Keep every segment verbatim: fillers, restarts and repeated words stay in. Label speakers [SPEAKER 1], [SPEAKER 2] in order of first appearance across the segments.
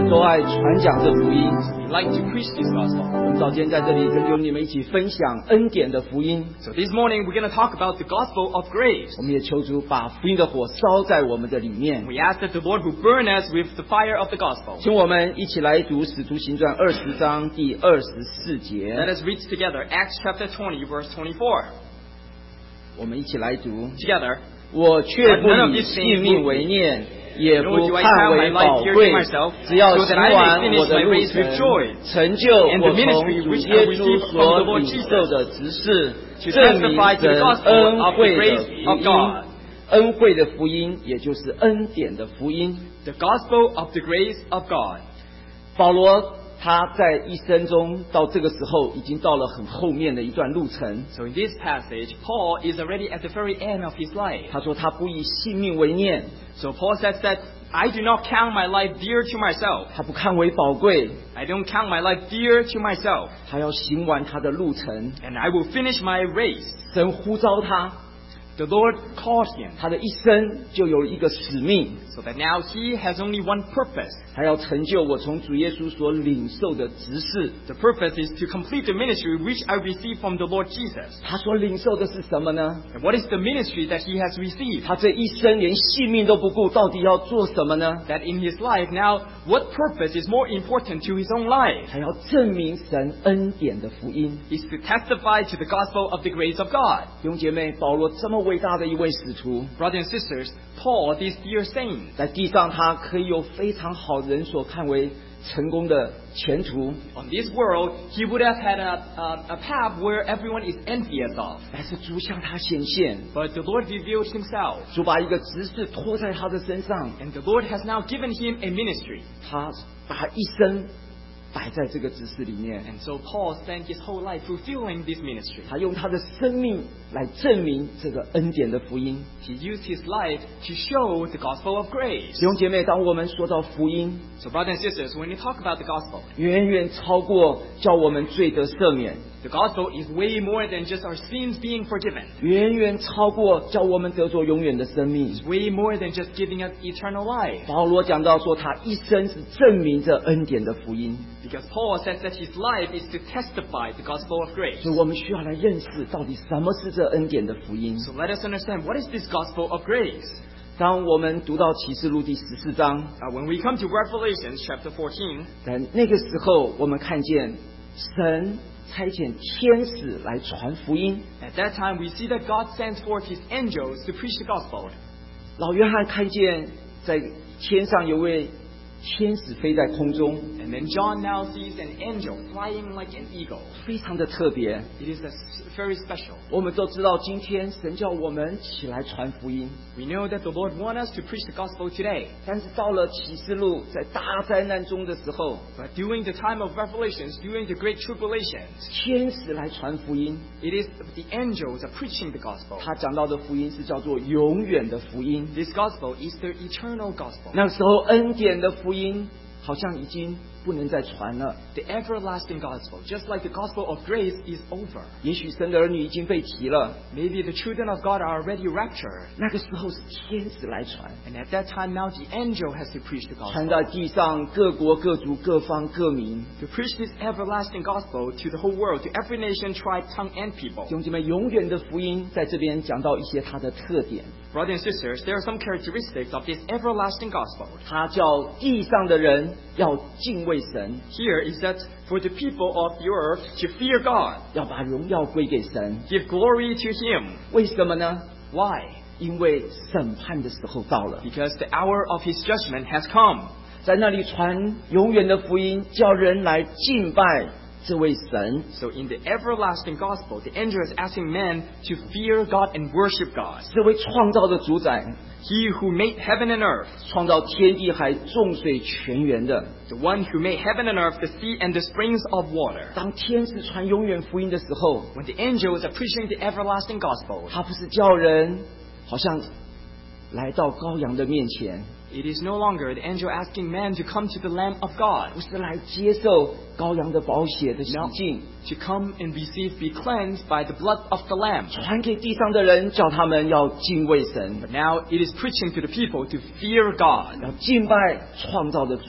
[SPEAKER 1] 们都爱传讲这福音。
[SPEAKER 2] We like to preach this gospel.
[SPEAKER 1] 我们早间在这里跟弟兄姐妹一起分享恩典的福音。
[SPEAKER 2] So this morning we're going to talk about the gospel of grace.
[SPEAKER 1] 我们也求主把福音的火烧在我们的里面。
[SPEAKER 2] We ask that the Lord will burn us with the fire of the gospel.
[SPEAKER 1] 请我们一起来读《使徒行传》二十章第二十四节。
[SPEAKER 2] Let us read together Acts chapter twenty, verse twenty-four.
[SPEAKER 1] 我们一起来读。
[SPEAKER 2] Together.
[SPEAKER 1] 我却不以性命为念，也不看为宝贵，只要行完我的路程，成就我从主耶稣所领受的职事，证明神恩惠的福音。恩惠的福音，也就是恩典的福音。
[SPEAKER 2] The gospel of the grace of God.
[SPEAKER 1] 保罗他在一生中到这个时候已经到了很后面的一段路程。
[SPEAKER 2] So in this passage, Paul is already at the very end of his life.
[SPEAKER 1] 他说他不以性命为念。
[SPEAKER 2] So Paul says that I do not count my life dear to myself.
[SPEAKER 1] 他不看为宝贵。
[SPEAKER 2] I don't count my life dear to myself.
[SPEAKER 1] 他要行完他的路程。
[SPEAKER 2] And I will finish my race.
[SPEAKER 1] 神呼召他。
[SPEAKER 2] The Lord called him.
[SPEAKER 1] 他的一生就有一个使命。
[SPEAKER 2] So that now he has only one purpose.
[SPEAKER 1] 他要成就我从主耶稣所领受的职事。
[SPEAKER 2] The purpose is to complete the ministry which I received from the Lord Jesus.
[SPEAKER 1] 他所领受的是什么呢？
[SPEAKER 2] And what is the ministry that he has received?
[SPEAKER 1] 他这一生连性命都不顾，到底要做什么呢？
[SPEAKER 2] That in his life now, what purpose is more important to his own life?
[SPEAKER 1] 他要证明神恩典的福音。
[SPEAKER 2] Is to testify to the gospel of the grace of God.
[SPEAKER 1] 弟兄姐妹，保罗这么伟大的一位使徒，
[SPEAKER 2] Brothers and sisters, Paul, this dear saint,
[SPEAKER 1] 在地上他可以有非常好人所看为成功的前途。
[SPEAKER 2] on this world, he would have had a, a, a path where everyone is envious of.
[SPEAKER 1] 但是主向他显现，
[SPEAKER 2] But the Lord revealed himself.
[SPEAKER 1] 主把一个职事托在他的身上，
[SPEAKER 2] And the Lord has now given him a ministry.
[SPEAKER 1] 他把他一生摆在这个职事里面。
[SPEAKER 2] And so Paul spent his whole life fulfilling this ministry.
[SPEAKER 1] 他用他的生命来证明这个恩典的福音。
[SPEAKER 2] He used his life to show the gospel of grace.
[SPEAKER 1] 弟兄姐妹，当我们说到福音，
[SPEAKER 2] So brothers and sisters, when you talk about the gospel,
[SPEAKER 1] 远远超过叫我们罪得赦免，
[SPEAKER 2] the gospel is way more than just our sins being forgiven.
[SPEAKER 1] 远远超过叫我们得着永远的生命。
[SPEAKER 2] It's way more than just giving us eternal life.
[SPEAKER 1] 保罗讲到说，他一生是证明着恩典的福音。
[SPEAKER 2] Because Paul says that his life is to testify the gospel of grace.
[SPEAKER 1] 所以我们需要来认识到底什么是这恩典的福音。
[SPEAKER 2] So let us understand, what is this gospel of grace?
[SPEAKER 1] 当我们读到启示录第十四章，
[SPEAKER 2] Uh, when we come to Revelation chapter fourteen,
[SPEAKER 1] 在那个时候，我们看见神差遣天使来传福音。
[SPEAKER 2] at that time we see that God sends forth his angels to preach the gospel.
[SPEAKER 1] 老约翰看见在天上有位天使飞在空中，
[SPEAKER 2] And then John now sees an angel flying like an eagle.
[SPEAKER 1] 非常的特别。
[SPEAKER 2] It is a s- very special.
[SPEAKER 1] 我们都知道，今天神叫我们起来传福音，
[SPEAKER 2] We know that the Lord wants us to preach the gospel today.
[SPEAKER 1] 但是到了启示录，在大灾难中的时候，
[SPEAKER 2] But during the time of Revelations, during the great tribulations,
[SPEAKER 1] 天使来传福音。
[SPEAKER 2] it is the angels are preaching the gospel.
[SPEAKER 1] 他讲到的福音是叫做永远的福音。
[SPEAKER 2] This gospel is the eternal gospel.
[SPEAKER 1] 那时候恩典的福音好像已经不能再传了。
[SPEAKER 2] The everlasting gospel, just like the gospel of grace, is over.
[SPEAKER 1] 也许神的儿女已经被提了，
[SPEAKER 2] Maybe the children of God are already raptured.
[SPEAKER 1] 那个时候是天使来传，
[SPEAKER 2] And at that time now the angel has to preach the
[SPEAKER 1] 传
[SPEAKER 2] gospel.
[SPEAKER 1] 在地上各国各族各方各民。
[SPEAKER 2] To preach this everlasting gospel to the whole world, to every nation, tribe, tongue, and people.
[SPEAKER 1] 弟兄姐妹，永远的福音在这边讲到一些它的特点。
[SPEAKER 2] Brothers and sisters, there are some characteristics of this everlasting gospel.
[SPEAKER 1] 它叫地上的人要敬畏神，
[SPEAKER 2] Here is that for the people of the earth to fear God,
[SPEAKER 1] 要把荣耀归给神。
[SPEAKER 2] give glory to Him.
[SPEAKER 1] 为什么呢？
[SPEAKER 2] Why?
[SPEAKER 1] 因为审判的时候到了，
[SPEAKER 2] Because the hour of His judgment has come.
[SPEAKER 1] 在那里传永远的福音，叫人来敬拜这位神。
[SPEAKER 2] So in the everlasting gospel, the angel is asking men to fear God and worship God.
[SPEAKER 1] 这位创造的主宰，
[SPEAKER 2] He who made heaven and earth,
[SPEAKER 1] 创造天地海众水泉源的。
[SPEAKER 2] the one who made heaven and earth, the sea and the springs of water.
[SPEAKER 1] 当天使传永远福音的时候，
[SPEAKER 2] When the angels are preaching the everlasting gospel,
[SPEAKER 1] 他不是叫人好像来到羔羊的面前，
[SPEAKER 2] it is no longer the angel asking man to come to the Lamb of God,
[SPEAKER 1] 不是来接受羔羊的宝血的洗净，
[SPEAKER 2] to come and receive, be cleansed by the blood of the Lamb.
[SPEAKER 1] 传给地上的人，叫他们要敬畏神，
[SPEAKER 2] But now it is preaching to the people to fear God,
[SPEAKER 1] 要敬拜创造的主。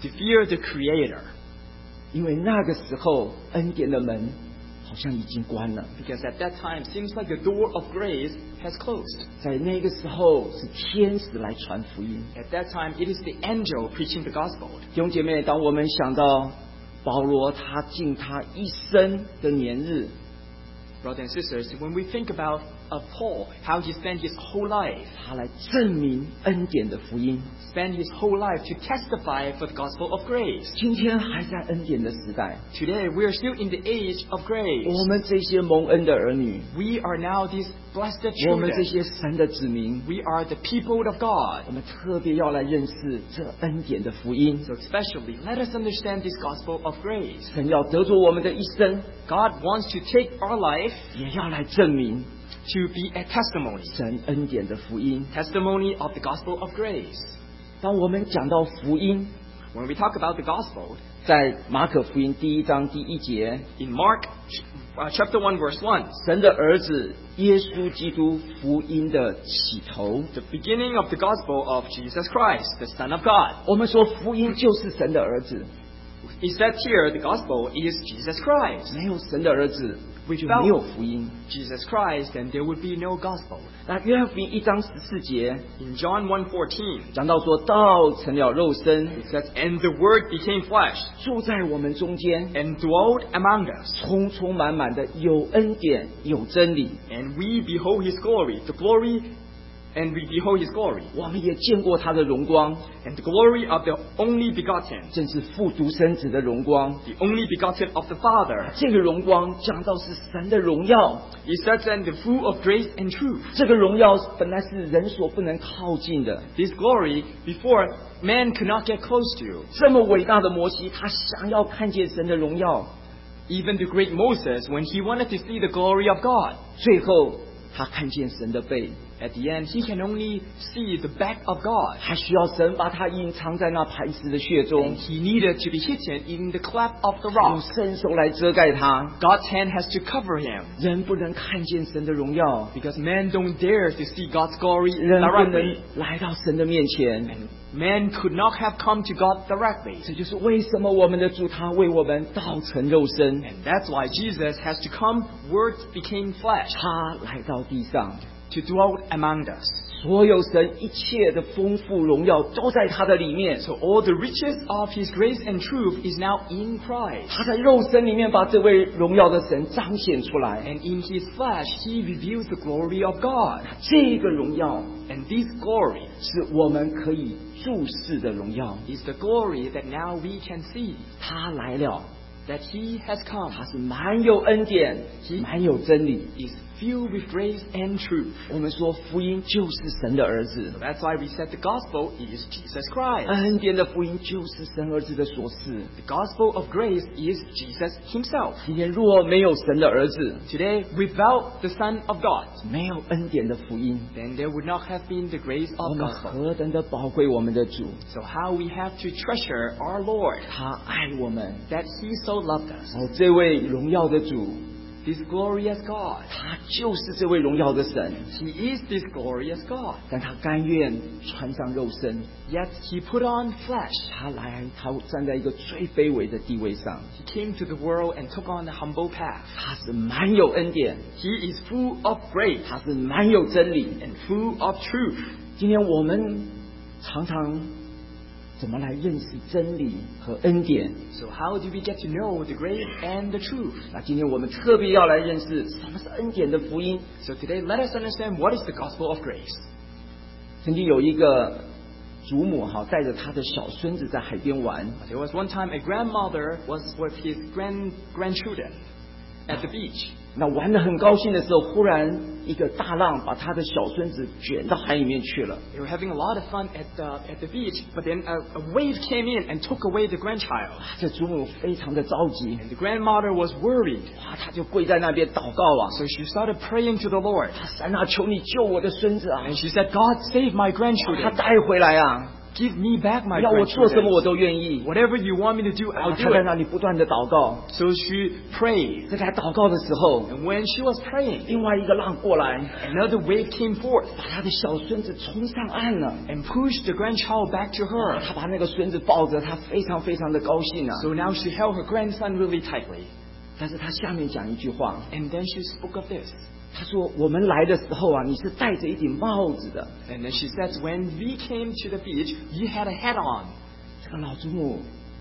[SPEAKER 2] to fear the Creator.
[SPEAKER 1] 因为那个时候恩典的门好像已经关了。
[SPEAKER 2] Because at that time, seems like the door of grace has closed.
[SPEAKER 1] 在那个时候是天使来传福音。
[SPEAKER 2] At that time, it is the angel preaching the gospel.
[SPEAKER 1] 弟兄姐妹，当我们想到保罗他尽他一生的年日，
[SPEAKER 2] Brothers and sisters, when we think about of Paul, how he spent his whole life,
[SPEAKER 1] 他来证明恩典的福音，
[SPEAKER 2] spent his whole life to testify for the gospel of grace.
[SPEAKER 1] 今天还在恩典的时代，
[SPEAKER 2] Today, we are still in the age of grace.
[SPEAKER 1] 我们这些蒙恩的儿女，
[SPEAKER 2] We are now these blessed
[SPEAKER 1] 我们这
[SPEAKER 2] children.
[SPEAKER 1] 些神的子民，
[SPEAKER 2] We are the people of God.
[SPEAKER 1] 我们特别要来认识这恩典的福音。
[SPEAKER 2] So especially, let us understand this gospel of grace.
[SPEAKER 1] 神要得着我们的一生，
[SPEAKER 2] God wants to take our life
[SPEAKER 1] 也要来证明
[SPEAKER 2] to be a testimony.
[SPEAKER 1] 神恩典的福音。
[SPEAKER 2] Testimony of the gospel of grace.
[SPEAKER 1] 当我们讲到福音，
[SPEAKER 2] When we talk about the gospel,
[SPEAKER 1] 在马可福音第一章第一节，
[SPEAKER 2] in Mark uh, chapter one verse one,
[SPEAKER 1] 神的儿子耶稣基督福音的起头。
[SPEAKER 2] the beginning of the gospel of Jesus Christ, the Son of God.
[SPEAKER 1] 我们说福音就是神的儿子，
[SPEAKER 2] He said here the gospel is Jesus Christ.
[SPEAKER 1] 没有神的儿子就没有福音。
[SPEAKER 2] Jesus Christ, then there would be no gospel.
[SPEAKER 1] 那约翰福音一章十四节
[SPEAKER 2] In John one fourteen,
[SPEAKER 1] 讲到说，道成了肉身，
[SPEAKER 2] it says, and the word became flesh
[SPEAKER 1] 住在我们中间，
[SPEAKER 2] and dwelt among us.
[SPEAKER 1] 充充满满的有恩典有真理。
[SPEAKER 2] And we behold his glory, the glory, and we behold his glory,
[SPEAKER 1] 我们也见过他的荣光，
[SPEAKER 2] and the glory of the only begotten,
[SPEAKER 1] 正是父独生子的荣光。
[SPEAKER 2] the only begotten of the Father.
[SPEAKER 1] 这个荣光讲到是神的荣耀，
[SPEAKER 2] He says, and the full of grace and truth.
[SPEAKER 1] 这个荣耀本来是人所不能靠近的。
[SPEAKER 2] This glory, before man could not get close to.
[SPEAKER 1] 这么伟大的摩西，他想要看见神的荣耀，
[SPEAKER 2] Even the great Moses, when he wanted to see the glory of God,
[SPEAKER 1] 最后他看见神的背，
[SPEAKER 2] at the end, he can only see the back of God.
[SPEAKER 1] 还需要神把他隐藏在那磐石的穴
[SPEAKER 2] And
[SPEAKER 1] 中，
[SPEAKER 2] he needed to be hidden in the cleft of the
[SPEAKER 1] 用
[SPEAKER 2] rock.
[SPEAKER 1] 伸手来遮盖他。
[SPEAKER 2] God's hand has to cover him,
[SPEAKER 1] 人不能看见神的荣耀，
[SPEAKER 2] because man don't dare to see God's glory
[SPEAKER 1] 人不
[SPEAKER 2] directly.
[SPEAKER 1] 能来到神的面前。
[SPEAKER 2] Man could not have come to God directly.
[SPEAKER 1] 这就是为什么我们的主他为我们道成肉身，
[SPEAKER 2] And that's why Jesus has to come, Word became flesh,
[SPEAKER 1] 他来到地上，
[SPEAKER 2] to dwell among us.
[SPEAKER 1] 所有神一切的丰富荣耀都在他的里面。
[SPEAKER 2] So all the riches of His grace and truth is now in Christ.
[SPEAKER 1] 他在肉身里面把这位荣耀的神彰显出来，
[SPEAKER 2] And in His flesh, He reveals the glory of God.
[SPEAKER 1] 这个荣耀
[SPEAKER 2] And this glory
[SPEAKER 1] 是我们可以注视的荣耀。
[SPEAKER 2] is the glory that now we can see,
[SPEAKER 1] 他来了，
[SPEAKER 2] that He has come,
[SPEAKER 1] 他是满有恩典，满有真理。
[SPEAKER 2] is filled with grace and truth.
[SPEAKER 1] 我们说福音就是神的儿子，
[SPEAKER 2] So that's why we said the gospel is Jesus Christ.
[SPEAKER 1] 恩典的福音就是神儿子的所示。
[SPEAKER 2] The gospel of grace is Jesus Himself.
[SPEAKER 1] 今天若没有神的儿子，
[SPEAKER 2] Today, without the Son of God,
[SPEAKER 1] 没有恩典的福音，
[SPEAKER 2] then there would not have been the grace
[SPEAKER 1] 我
[SPEAKER 2] of
[SPEAKER 1] 们
[SPEAKER 2] gospel.
[SPEAKER 1] 何等的宝贵我们的主，
[SPEAKER 2] So how we have to treasure our Lord,
[SPEAKER 1] 他爱我们。
[SPEAKER 2] that He so loved us.
[SPEAKER 1] 哦，这位荣耀的主，
[SPEAKER 2] This glorious God.
[SPEAKER 1] 他就是这位荣耀的神，
[SPEAKER 2] He is this glorious God.
[SPEAKER 1] 但他甘愿穿上肉身，
[SPEAKER 2] Yet He put on flesh.
[SPEAKER 1] 他来，他站在一个最卑微的地位上，
[SPEAKER 2] He came to the world and took on the humble path.
[SPEAKER 1] 他是满有恩典，
[SPEAKER 2] He is full of grace
[SPEAKER 1] 他是满有真理。
[SPEAKER 2] and full of truth.
[SPEAKER 1] 今天我们常常怎么来认识真理和恩典？
[SPEAKER 2] So how do we get to know the grace and the truth?
[SPEAKER 1] 那今天我们特别要来认识什么是恩典的福音。
[SPEAKER 2] So today, let us understand what is the gospel of grace.
[SPEAKER 1] 曾经有一个祖母哈，带着她的小孙子在海边玩，
[SPEAKER 2] There was one time a grandmother was with his grand grandchildren at the beach.
[SPEAKER 1] 那玩得很高兴的时候，忽然一个大浪把他的小孙子卷到海里面去了。
[SPEAKER 2] They were having a lot of fun at the at the beach, but then a, a wave came in and took away the grandchild.
[SPEAKER 1] 这祖母非常的着急，
[SPEAKER 2] And the grandmother was worried,
[SPEAKER 1] 哇，她就跪在那边祷告啊，
[SPEAKER 2] so she started praying to the Lord.
[SPEAKER 1] 神啊，求你救我的孙子啊，
[SPEAKER 2] And she said, God, save my
[SPEAKER 1] 把他
[SPEAKER 2] grandchildren.
[SPEAKER 1] 带回来啊。
[SPEAKER 2] Give me back my
[SPEAKER 1] 要我做什么我
[SPEAKER 2] grandchildren.
[SPEAKER 1] 都愿意。
[SPEAKER 2] Whatever you want me to do,
[SPEAKER 1] 然后
[SPEAKER 2] I'll
[SPEAKER 1] 他
[SPEAKER 2] do
[SPEAKER 1] 在
[SPEAKER 2] it.
[SPEAKER 1] 那里不断的祷告，
[SPEAKER 2] So she prayed.
[SPEAKER 1] 在他祷告的时候，
[SPEAKER 2] And when she was praying,
[SPEAKER 1] 另外一个浪过来，
[SPEAKER 2] another wave came forth
[SPEAKER 1] 把他的小孙子冲上岸了。
[SPEAKER 2] and pushed the grandchild back to her.
[SPEAKER 1] 他把那个孙子抱着，他非常非常的高兴啊。
[SPEAKER 2] So now she held her grandson really tightly.
[SPEAKER 1] 但是他下面讲一句话，
[SPEAKER 2] And then she spoke of this.
[SPEAKER 1] 他说：“我们来的时候啊，你是戴着一顶帽子的。”
[SPEAKER 2] And then she said, when we came to the beach, you had a hat on.
[SPEAKER 1] 这个老祖母，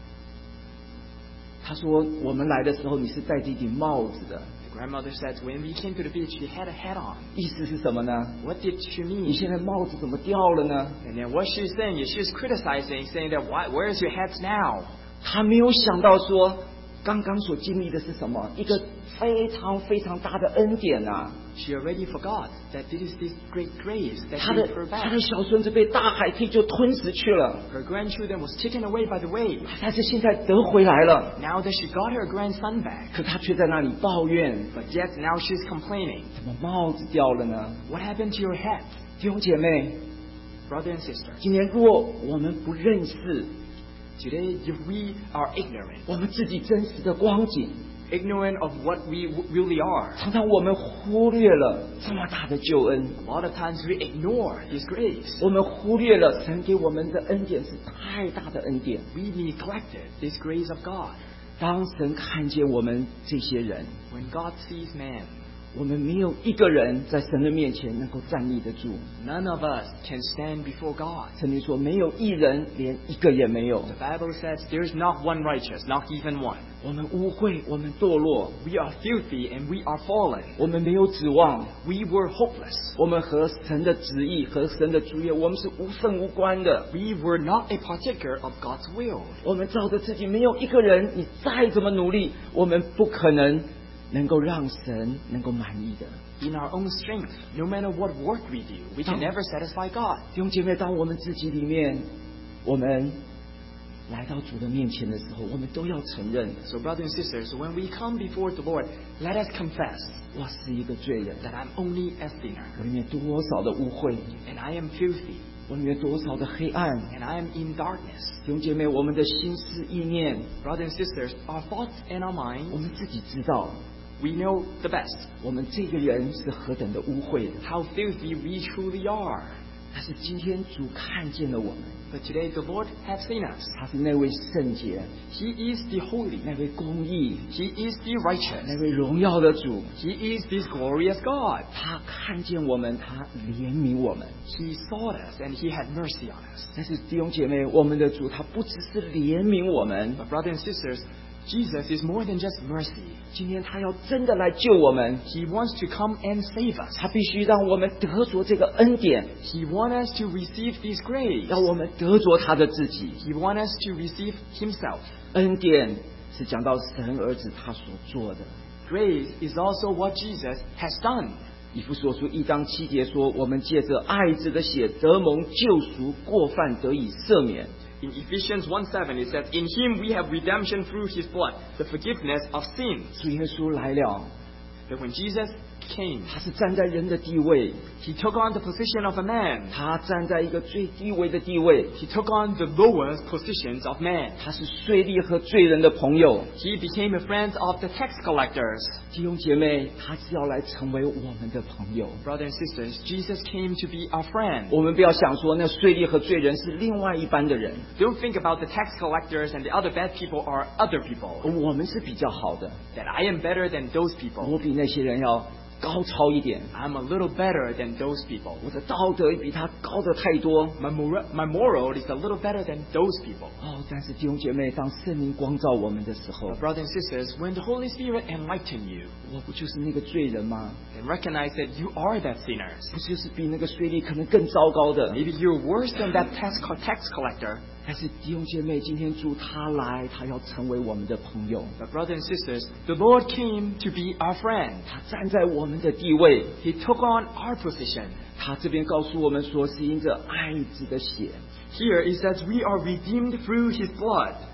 [SPEAKER 1] 他说：“我们来的时候，你是戴着一顶帽子的。”
[SPEAKER 2] The grandmother said, when we came to the beach, you had a hat on.
[SPEAKER 1] 意思是什么呢？
[SPEAKER 2] What did she
[SPEAKER 1] 你
[SPEAKER 2] mean?
[SPEAKER 1] 现在帽子怎么掉了呢？
[SPEAKER 2] And then what she's saying is she's criticizing, saying that, why, where's your hats now?
[SPEAKER 1] 他没有想到说，刚刚所经历的是什么？一个非常非常大的恩典啊！
[SPEAKER 2] She already forgot that this is this great grace that
[SPEAKER 1] 他的
[SPEAKER 2] gave her
[SPEAKER 1] 他
[SPEAKER 2] back.
[SPEAKER 1] 的小孙子被大海可以就吞噬去了，
[SPEAKER 2] Her grandchildren was taken away by the wave.
[SPEAKER 1] 但是现在得回来了，
[SPEAKER 2] Now that she got her grandson back,
[SPEAKER 1] 可他却在那里抱怨：
[SPEAKER 2] but yet now she's complaining.
[SPEAKER 1] 怎么帽子掉了呢？
[SPEAKER 2] What happened to your hat?
[SPEAKER 1] 弟兄姐妹，
[SPEAKER 2] Brother and sister,
[SPEAKER 1] 今天若我们不认识
[SPEAKER 2] today if we are ignorant,
[SPEAKER 1] 我们自己真实的光景，
[SPEAKER 2] ignorant of what we w- really are,
[SPEAKER 1] 常常我们忽略了这么大的救恩，
[SPEAKER 2] a lot of times we ignore His grace.
[SPEAKER 1] 我们忽略了神给我们的恩典是太大的恩典。
[SPEAKER 2] We neglected this grace of God.
[SPEAKER 1] 当神看见我们这些人，
[SPEAKER 2] When God sees man,
[SPEAKER 1] 我们没有一个人在神的面前能够站立得住。
[SPEAKER 2] none of us can stand before God.
[SPEAKER 1] 圣经说，没有一人，连一个也没有。
[SPEAKER 2] The Bible says there's not one righteous, not even one.
[SPEAKER 1] 我们污秽，我们堕落，
[SPEAKER 2] We are filthy and we are fallen.
[SPEAKER 1] 我们没有指望，
[SPEAKER 2] We were hopeless.
[SPEAKER 1] 我们和神的旨意和神的主业，我们是无分无关的。
[SPEAKER 2] We were not a partaker of God's will.
[SPEAKER 1] 我们照着自己，没有一个人，你再怎么努力，我们不可能能够让神能够满意的。
[SPEAKER 2] In our own strength, no matter what work we do, we can never satisfy God.
[SPEAKER 1] 弟兄姐妹，当我们自己里面，我们来到主的面前的时候，我们都要承认，
[SPEAKER 2] So brothers and sisters, when we come before the Lord, let us confess
[SPEAKER 1] 我是一个罪人，
[SPEAKER 2] that I'm only a sinner
[SPEAKER 1] 我里面多少的污秽，
[SPEAKER 2] and I am filthy
[SPEAKER 1] 我里面多少的黑暗。
[SPEAKER 2] and I am in darkness.
[SPEAKER 1] 弟兄姐妹，我们的心思意念，
[SPEAKER 2] Brothers and sisters, our thoughts and our
[SPEAKER 1] 我
[SPEAKER 2] minds,
[SPEAKER 1] 们自己知道，
[SPEAKER 2] we know the best,
[SPEAKER 1] 我们这个人是何等的污秽的。
[SPEAKER 2] how filthy we truly are.
[SPEAKER 1] 但是今天主看见了我们，
[SPEAKER 2] But today the Lord has seen us.
[SPEAKER 1] 他是那位圣洁、
[SPEAKER 2] He is the holy.
[SPEAKER 1] 那位公义、
[SPEAKER 2] He is the righteous.
[SPEAKER 1] 那位荣耀的主。
[SPEAKER 2] He is this glorious God.
[SPEAKER 1] 他看见我们，他怜悯我们。
[SPEAKER 2] He saw us and He had mercy on us.
[SPEAKER 1] 但是弟兄姐妹，我们的主他不只是怜悯我们，
[SPEAKER 2] But brothers and sisters, Jesus is more than just mercy.
[SPEAKER 1] 今天他要真的来救我们，
[SPEAKER 2] He wants to come and save us.
[SPEAKER 1] 他必须让我们得着这个恩典，
[SPEAKER 2] He wants us to receive this grace.
[SPEAKER 1] 让我们得着他的自己。
[SPEAKER 2] He wants us to receive Himself.
[SPEAKER 1] 恩典是讲到神儿子他所做的。
[SPEAKER 2] Grace is also what Jesus has done.
[SPEAKER 1] 以弗所书一章七节说，我们借着爱子的血得蒙救赎，过犯得以赦免。
[SPEAKER 2] In Ephesians one seven, it says, in Him we have redemption through His blood, the forgiveness of sins.
[SPEAKER 1] 主耶稣来了，
[SPEAKER 2] That when Jesus came,
[SPEAKER 1] 他是站在人的地位，
[SPEAKER 2] He took on the position of a man.
[SPEAKER 1] 他站在一个最低微的地位，
[SPEAKER 2] He took on the lowest positions of man.
[SPEAKER 1] 他是税吏和罪人的朋友。
[SPEAKER 2] He became a friend of the tax collectors.
[SPEAKER 1] 弟兄姐妹，他是要来成为我们的朋友。
[SPEAKER 2] Brothers and sisters, Jesus came to be our friend.
[SPEAKER 1] 我们不要想说，那税吏和罪人是另外一般的人，
[SPEAKER 2] Don't think about the tax collectors and the other bad people are other people.
[SPEAKER 1] 我们是比较好的，
[SPEAKER 2] That I am better than those people.
[SPEAKER 1] 我比那些人要高超一点，
[SPEAKER 2] I'm a little better than those people.
[SPEAKER 1] 我的道德比他高的太多。
[SPEAKER 2] My, mor- my moral is a little better than those people.
[SPEAKER 1] 哦，但是弟兄姐妹，当圣灵光照我们的时候，
[SPEAKER 2] But brothers and sisters, when the Holy Spirit enlighten you
[SPEAKER 1] 我不就是那个罪人吗？
[SPEAKER 2] and recognize that you are that sinners,
[SPEAKER 1] 不就是比那个税吏可能更糟糕的？
[SPEAKER 2] maybe you're worse than that tax, co- tax collector.
[SPEAKER 1] 但是弟兄姐妹，今天主他来，他要成为我们的朋友，
[SPEAKER 2] But brothers and sisters, the Lord came to be our friend.
[SPEAKER 1] 他站在我们的地位。
[SPEAKER 2] He took on our position.
[SPEAKER 1] 他这边告诉我们说，是因着爱子的血，
[SPEAKER 2] Here it says we are redeemed through His blood.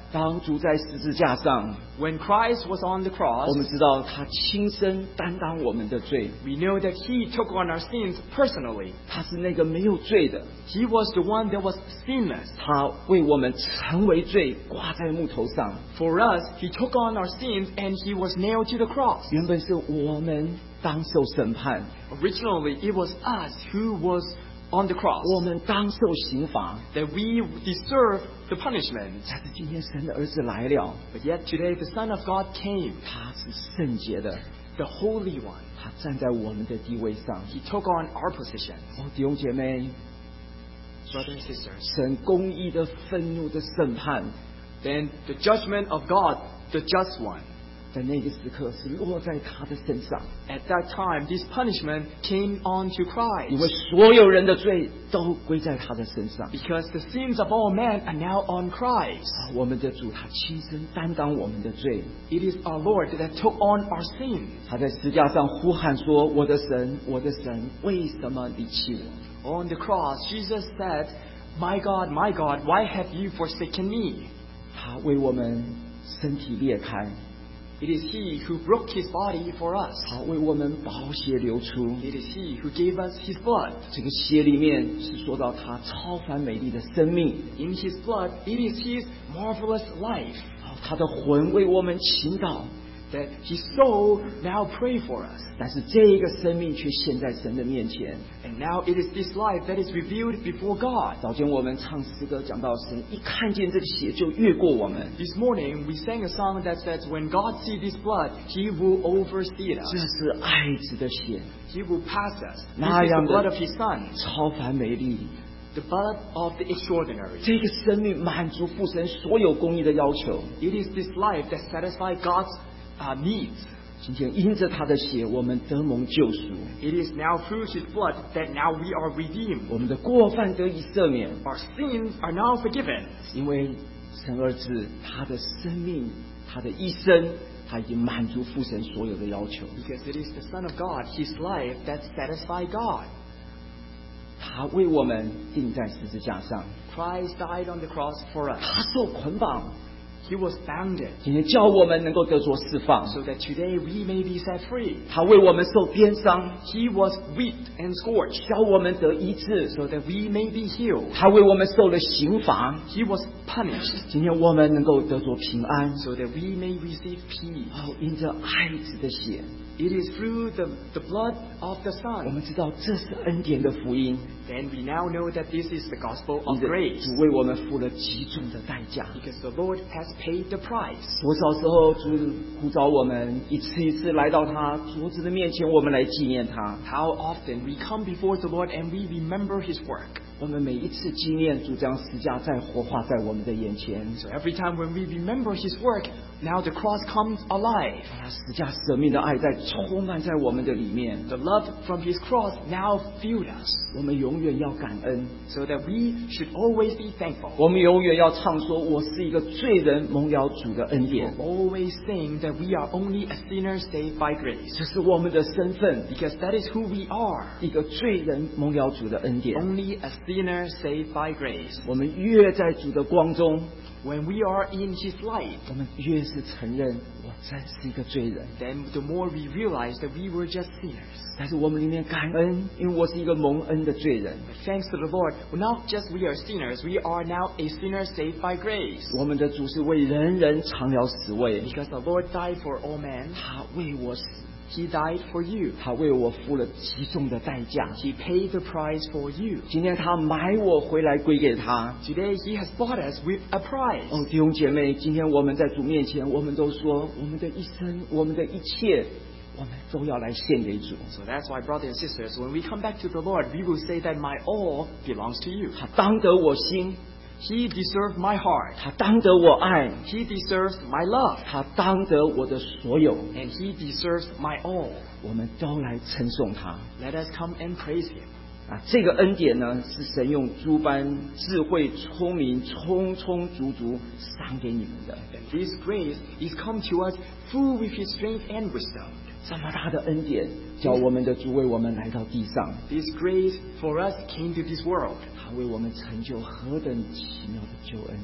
[SPEAKER 1] 当主在十字架上
[SPEAKER 2] when Christ was on the cross,
[SPEAKER 1] 我们知道他亲身担当我们的罪
[SPEAKER 2] we know that He took on our sins personally.
[SPEAKER 1] 他是那个没有罪的
[SPEAKER 2] He was the one that was sinless.
[SPEAKER 1] 他为我们成为罪挂在木头上
[SPEAKER 2] For us, He took on our sins and He was nailed to the cross.
[SPEAKER 1] 原本是我们当受审判
[SPEAKER 2] Originally, it was us who was on the cross,
[SPEAKER 1] 我们当受刑罚
[SPEAKER 2] that we deserve the punishment.
[SPEAKER 1] 但是今天神的儿子来了
[SPEAKER 2] But yet today the Son of God came,
[SPEAKER 1] 他是圣洁的
[SPEAKER 2] the Holy One.
[SPEAKER 1] 他站在我们的地位上
[SPEAKER 2] He took on our position.
[SPEAKER 1] 哦，弟兄姐妹
[SPEAKER 2] Brothers and sisters,
[SPEAKER 1] 神公义的愤怒的审判
[SPEAKER 2] then the judgment of God, the just one,
[SPEAKER 1] 在那个时刻是落在他的身上
[SPEAKER 2] at that time, this punishment came on to
[SPEAKER 1] 因为
[SPEAKER 2] Christ.
[SPEAKER 1] 所有人的罪都归在他的身上
[SPEAKER 2] Because the sins of all men are now on Christ.
[SPEAKER 1] 我们的主他亲身担当我们的罪
[SPEAKER 2] It is our Lord that took on our sins.
[SPEAKER 1] 他在十字架上呼喊说我的神我的神为什么离弃我
[SPEAKER 2] On the cross, Jesus said, My God, my God, why have you forsaken me?
[SPEAKER 1] 他为我们身体裂开
[SPEAKER 2] It is He who broke His body for us.
[SPEAKER 1] 他为我们宝血流出
[SPEAKER 2] It is He who gave us His blood.
[SPEAKER 1] 这个血里面是说到他超凡美丽的生命
[SPEAKER 2] In His blood, it is His marvelous life.
[SPEAKER 1] 他的魂为我们倾倒
[SPEAKER 2] That His soul now pray for us.
[SPEAKER 1] 但是这个生命却现在神的面前
[SPEAKER 2] And now it is this life that is revealed before God.
[SPEAKER 1] 早间我们唱诗歌讲到神一看见这个血就越过我们
[SPEAKER 2] This morning, we sang a song that says, When God sees this blood, He will oversee
[SPEAKER 1] 这
[SPEAKER 2] us.
[SPEAKER 1] 是爱子的血
[SPEAKER 2] He will pass us. This
[SPEAKER 1] 那
[SPEAKER 2] is
[SPEAKER 1] 样
[SPEAKER 2] the blood
[SPEAKER 1] 的
[SPEAKER 2] of His Son,
[SPEAKER 1] 超凡美丽
[SPEAKER 2] the blood of the extraordinary.
[SPEAKER 1] 这个生命满足父神所有公义的要求
[SPEAKER 2] It is this life that satisfies God's uh, needs.
[SPEAKER 1] 今天因着他的血我们得蒙救赎
[SPEAKER 2] It is now through His blood that now we are redeemed.
[SPEAKER 1] 我们的过犯得以赦免
[SPEAKER 2] Our sins are now forgiven.
[SPEAKER 1] 因为神儿子他的生命他的一生他已经满足父神所有的要求
[SPEAKER 2] Because it is the Son of God, His life, that satisfies God.
[SPEAKER 1] 他为我们钉在十字架上
[SPEAKER 2] Christ died on the cross for us.
[SPEAKER 1] 他受捆绑
[SPEAKER 2] He was bounded
[SPEAKER 1] 今天叫我们能够得着释放
[SPEAKER 2] so that today we may be set free.
[SPEAKER 1] 他为我们受鞭伤
[SPEAKER 2] He was whipped and scourged
[SPEAKER 1] 叫我们得医治
[SPEAKER 2] so that we may be healed.
[SPEAKER 1] 他为我们受了刑罚
[SPEAKER 2] He was punished
[SPEAKER 1] 今天我们能够得着平安
[SPEAKER 2] so that we may receive peace.
[SPEAKER 1] 哦因着爱子的血
[SPEAKER 2] It is through the, the blood of the
[SPEAKER 1] 我
[SPEAKER 2] Son.
[SPEAKER 1] 们知道这是恩典的福音
[SPEAKER 2] Then we now know that this is the gospel
[SPEAKER 1] 因
[SPEAKER 2] of
[SPEAKER 1] 着
[SPEAKER 2] grace.
[SPEAKER 1] 主为我们付了极重的代价
[SPEAKER 2] Because the Lord has paid the price.
[SPEAKER 1] 多少时候主呼召我们一次一次来到他桌子的面前我们来纪念他
[SPEAKER 2] How often we come before the Lord and we remember His work.
[SPEAKER 1] 我们每一次纪念主将十字架再活化在我们的眼前
[SPEAKER 2] So every time when we remember His work, now the cross comes alive.
[SPEAKER 1] 他十字架舍命的爱在充满在我们的里面
[SPEAKER 2] The love from His cross now filled us.
[SPEAKER 1] 我们永远要感恩
[SPEAKER 2] So that we should always be thankful.
[SPEAKER 1] 我们永远要唱说我是一个罪人蒙了主的恩典
[SPEAKER 2] Always saying that we are only a sinner saved by grace.
[SPEAKER 1] 这是我们的身份
[SPEAKER 2] Because that is who we are.
[SPEAKER 1] 一个罪人蒙了主的恩典
[SPEAKER 2] Only a sinner saved by grace.
[SPEAKER 1] 我们越在主的光中
[SPEAKER 2] When we are in His light,
[SPEAKER 1] 我们越是承认我真是一个罪人
[SPEAKER 2] then the more we realize that we were just sinners.
[SPEAKER 1] 但是我们里面感恩因为我是一个蒙恩的罪人
[SPEAKER 2] But thanks to the Lord, well, not just we are sinners, we are now a sinner saved by grace.
[SPEAKER 1] 我们的主是为人人尝了死味
[SPEAKER 2] Because the Lord died for all men,
[SPEAKER 1] 他为我死
[SPEAKER 2] He died for you.
[SPEAKER 1] 他为我付了极重的代价
[SPEAKER 2] He paid the price for you.
[SPEAKER 1] 今天他买我回来归给他
[SPEAKER 2] Today He has bought us with a price.
[SPEAKER 1] 哦，弟兄姐妹，今天我们在主面前，我们都说我们的一生，我们的一切，我们都要来献给主。
[SPEAKER 2] So that's why, brothers and sisters, when we come back to the Lord, we will say that my all belongs to you.
[SPEAKER 1] 他当得我心，
[SPEAKER 2] He deserved my heart.
[SPEAKER 1] 他当得我爱，
[SPEAKER 2] He deserves my love.
[SPEAKER 1] 他当得我的所有，
[SPEAKER 2] And He deserves my all.
[SPEAKER 1] 我们都来称颂他。
[SPEAKER 2] Let us come and praise Him.
[SPEAKER 1] 啊，这个恩典呢，是神用诸般智慧、聪明，充充足足赏给你们的。
[SPEAKER 2] And this grace is come to us full with His strength and wisdom.
[SPEAKER 1] 这么大的恩典，叫我们的主为我们来到地上，
[SPEAKER 2] This grace for us came to this world.
[SPEAKER 1] 他为我们成就何等奇妙的救恩！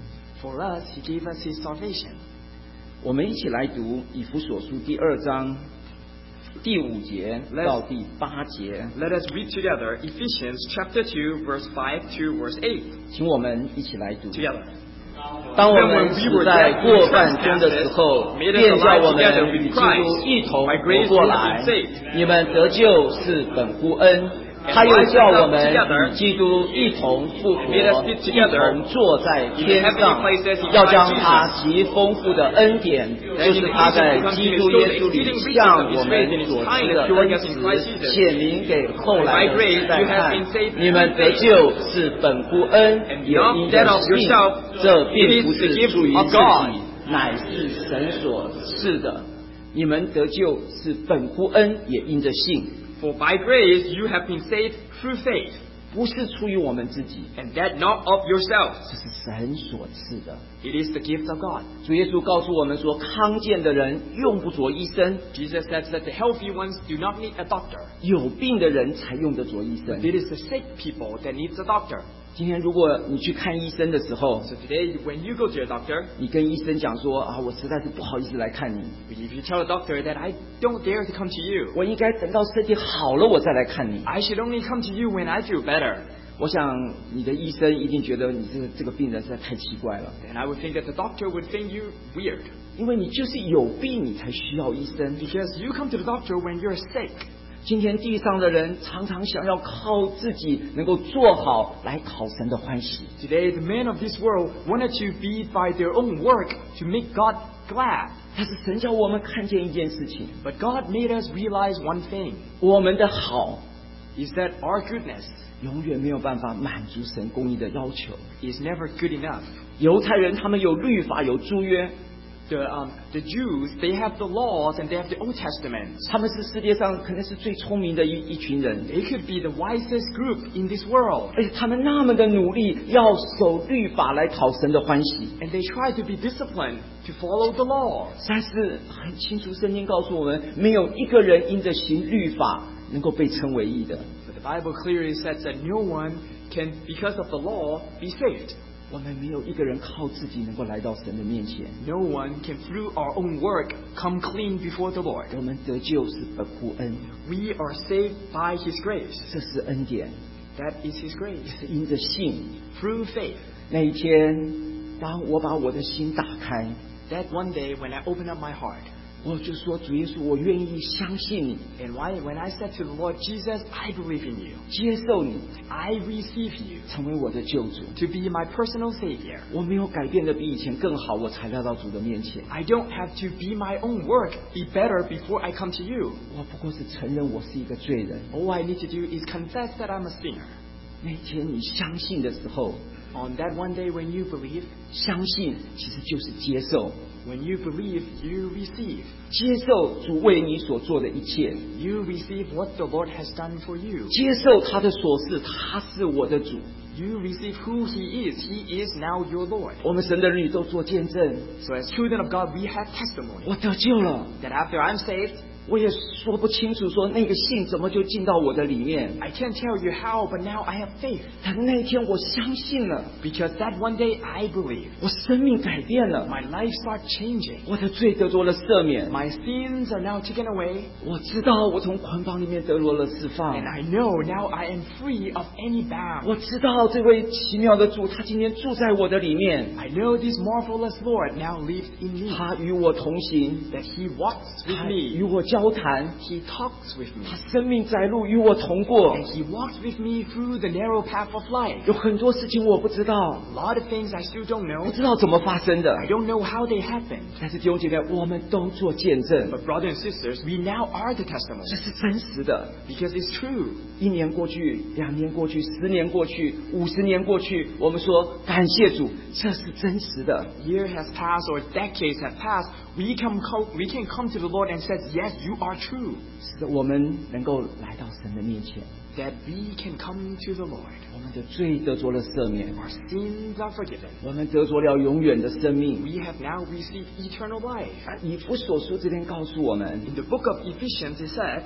[SPEAKER 2] For us, He gave us His salvation.
[SPEAKER 1] 我们一起来读以弗所书第二章第五节到第八节。
[SPEAKER 2] Let us read together Ephesians chapter two, verse five to verse eight.
[SPEAKER 1] 请我们一起来读。
[SPEAKER 2] Together.
[SPEAKER 1] 当我们死在过犯中的时候，便叫我们与基督一同活过来。你们得救是本乎恩，他又叫我们与基督一同复活，一同坐在天上，要将他极丰富的恩典，就是他在基督耶稣里向我们所赐的恩慈，显明给后来的世代看。你们得救是本乎恩，也因着信，这并不是出于自己，乃是神所赐的。你们得救是本乎恩，也因着信。
[SPEAKER 2] For by grace you have been saved through faith.
[SPEAKER 1] 不是出于我们自己
[SPEAKER 2] And that not of yourselves.
[SPEAKER 1] 这是神所赐的。
[SPEAKER 2] It is the gift of God.
[SPEAKER 1] 主耶稣告诉我们说，康健的人用不着医生。
[SPEAKER 2] Jesus says that the healthy ones do not need a doctor.
[SPEAKER 1] 有病的人才用得着医生。
[SPEAKER 2] It is the sick people that needs a doctor.
[SPEAKER 1] 今天如果你去看医生的时候
[SPEAKER 2] So today when you go to a doctor,
[SPEAKER 1] 你跟医生讲说啊，我实在是不好意思来看你。
[SPEAKER 2] If you tell a doctor that I don't dare to come to you,
[SPEAKER 1] 我应该等到身体好了我再来看你。
[SPEAKER 2] I should only come to you when I feel better.
[SPEAKER 1] 我想你的医生一定觉得你这个这个病人实在太奇怪了。
[SPEAKER 2] Then I would think that the doctor would think you weird.
[SPEAKER 1] 因为你就是有病你才需要医生。
[SPEAKER 2] Because you come to the doctor when you're sick.
[SPEAKER 1] 今天地上的人常常想要靠自己能够做好来讨神的欢喜。
[SPEAKER 2] Today the men of this world wanted to be by their own work to make God glad.
[SPEAKER 1] 但是神叫我们看见一件事情
[SPEAKER 2] But God made us realize one thing.
[SPEAKER 1] 我们的好
[SPEAKER 2] Is that our goodness
[SPEAKER 1] 永远没有办法满足神公义的要求。
[SPEAKER 2] is never good enough.
[SPEAKER 1] 犹太人他们有律法有诸约，
[SPEAKER 2] The, um, the Jews, they have the laws and they have the Old Testament.
[SPEAKER 1] 他们是世界上可能是最聪明的一一群人，
[SPEAKER 2] They could be the wisest group in this world.
[SPEAKER 1] 而且他们那么的努力要守律法来讨神的欢喜。
[SPEAKER 2] And they try to be disciplined to follow the law.
[SPEAKER 1] 但是很清楚，圣经告诉我们，没有一个人因着行律法能够被称为义的。
[SPEAKER 2] But the Bible clearly says that no one can, because of the law, be saved.
[SPEAKER 1] 我们没有一个人靠自己能够来到神的面前。
[SPEAKER 2] No one can, through our own work, come clean before the Lord.
[SPEAKER 1] 我们得救是本乎恩，
[SPEAKER 2] We are saved by His grace.
[SPEAKER 1] 这是恩典，
[SPEAKER 2] That is His grace.
[SPEAKER 1] 是因着信。
[SPEAKER 2] Through faith.
[SPEAKER 1] 那一天，当我把我的心打开，
[SPEAKER 2] That one day when I open up my heart,
[SPEAKER 1] 我就说主耶稣，我愿意相信你，
[SPEAKER 2] and why, when I said to the Lord Jesus, I believe in you,
[SPEAKER 1] 接受你，
[SPEAKER 2] I receive you
[SPEAKER 1] 成为我的救主。
[SPEAKER 2] to be my personal Savior.
[SPEAKER 1] 我没有改变的比以前更好，我才来到主的面前。
[SPEAKER 2] I don't have to be my own work, be better before I come to you.
[SPEAKER 1] 我不过是承认我是一个罪人。
[SPEAKER 2] All I need to do is confess that I'm a sinner.
[SPEAKER 1] 那一天你相信的时候，
[SPEAKER 2] On that one day when you believe,
[SPEAKER 1] 相信其实就是接受，
[SPEAKER 2] when you believe, you receive.
[SPEAKER 1] 接受主为你所做的一切，
[SPEAKER 2] You receive what the Lord has done for you.
[SPEAKER 1] 接受他的所事，他是我的主。
[SPEAKER 2] You receive who He is. He is now your Lord.
[SPEAKER 1] 我们神的儿女都做见证，
[SPEAKER 2] So as children of God, we have testimony
[SPEAKER 1] 我得救了。
[SPEAKER 2] that after I'm saved,
[SPEAKER 1] 我也说不清楚说那个信怎么就进到我的里面，
[SPEAKER 2] I can't tell you how, but now I have faith.
[SPEAKER 1] 但那一天我相信了，
[SPEAKER 2] Because that one day I believe.
[SPEAKER 1] 我生命改变了，
[SPEAKER 2] My life starts changing.
[SPEAKER 1] 我的罪得着了赦免，
[SPEAKER 2] My sins are now taken away.
[SPEAKER 1] 我知道我从捆绑里面得着了释放，
[SPEAKER 2] And I know now I am free of any bound.
[SPEAKER 1] 我知道这位奇妙的主他今天住在我的里面，
[SPEAKER 2] I know this marvelous Lord now lives in me.
[SPEAKER 1] 他与我同行，
[SPEAKER 2] That He walks with
[SPEAKER 1] 他与
[SPEAKER 2] me.
[SPEAKER 1] 我交谈，
[SPEAKER 2] He talks with me.
[SPEAKER 1] 他生命在路与我同过。
[SPEAKER 2] And He walks with me through the narrow path of life.
[SPEAKER 1] 有很多事情我不知道，
[SPEAKER 2] A lot of things I still don't
[SPEAKER 1] 不
[SPEAKER 2] know.
[SPEAKER 1] 知道怎么发生的，
[SPEAKER 2] I don't know how they happened.
[SPEAKER 1] 但是弟兄姐妹，我们都做见证，
[SPEAKER 2] But brothers and sisters, we now are the
[SPEAKER 1] 这
[SPEAKER 2] testimony.
[SPEAKER 1] 是真实的。
[SPEAKER 2] Because it's true.
[SPEAKER 1] 一年过去，两年过去，十年过去，五十年过去，我们说感谢主，这是真实的。
[SPEAKER 2] Year has passed or decades have passed. We can come, we can come to the Lord and say, yes, you are true.
[SPEAKER 1] 是的，我们能够来到神的面前，
[SPEAKER 2] That we can come to the Lord.
[SPEAKER 1] 我们的罪得着了赦免，
[SPEAKER 2] Our sins are forgiven.
[SPEAKER 1] 我们得着了永远的生命。
[SPEAKER 2] We have now received eternal life.
[SPEAKER 1] 以弗所书这边告诉我们，
[SPEAKER 2] In the book of Ephesians it says,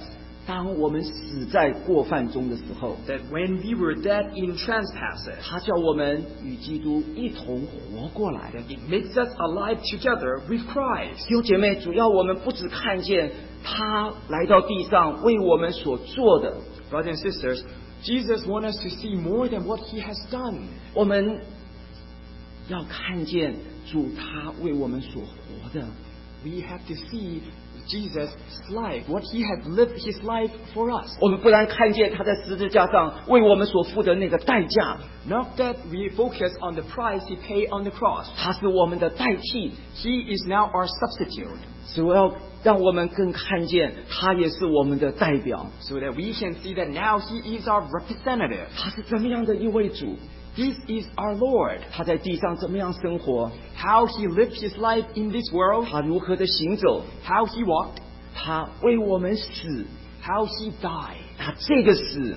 [SPEAKER 1] 当我们死在过犯中的时候，
[SPEAKER 2] that when we were dead in trespasses,
[SPEAKER 1] 他叫我们与基督一同活过来。
[SPEAKER 2] that it makes us alive together with Christ.
[SPEAKER 1] 弟兄姐妹，主要我们不只看见他来到地上为我们所做的，
[SPEAKER 2] Brothers and sisters, Jesus wants us to see more than what he has done.
[SPEAKER 1] 我们要看见主他为我们所活的。
[SPEAKER 2] We have to see Jesus' life, what he has lived his life for us.
[SPEAKER 1] 我们不但看见他在十字架上为我们所付的那个代价，
[SPEAKER 2] Not that we focus on the price he paid on the cross.
[SPEAKER 1] 他是我们的代替，
[SPEAKER 2] He is now our substitute,
[SPEAKER 1] 主要让我们更看见他也是我们的代表。
[SPEAKER 2] so that we can see that now he is our representative.
[SPEAKER 1] 他是怎么样的一位主？
[SPEAKER 2] This is our Lord.
[SPEAKER 1] 他在地上怎么样生活？
[SPEAKER 2] How he lived his life in this world,
[SPEAKER 1] 他如何的行走？
[SPEAKER 2] how he walked,
[SPEAKER 1] 他为我们死，
[SPEAKER 2] how he died.
[SPEAKER 1] 他这个死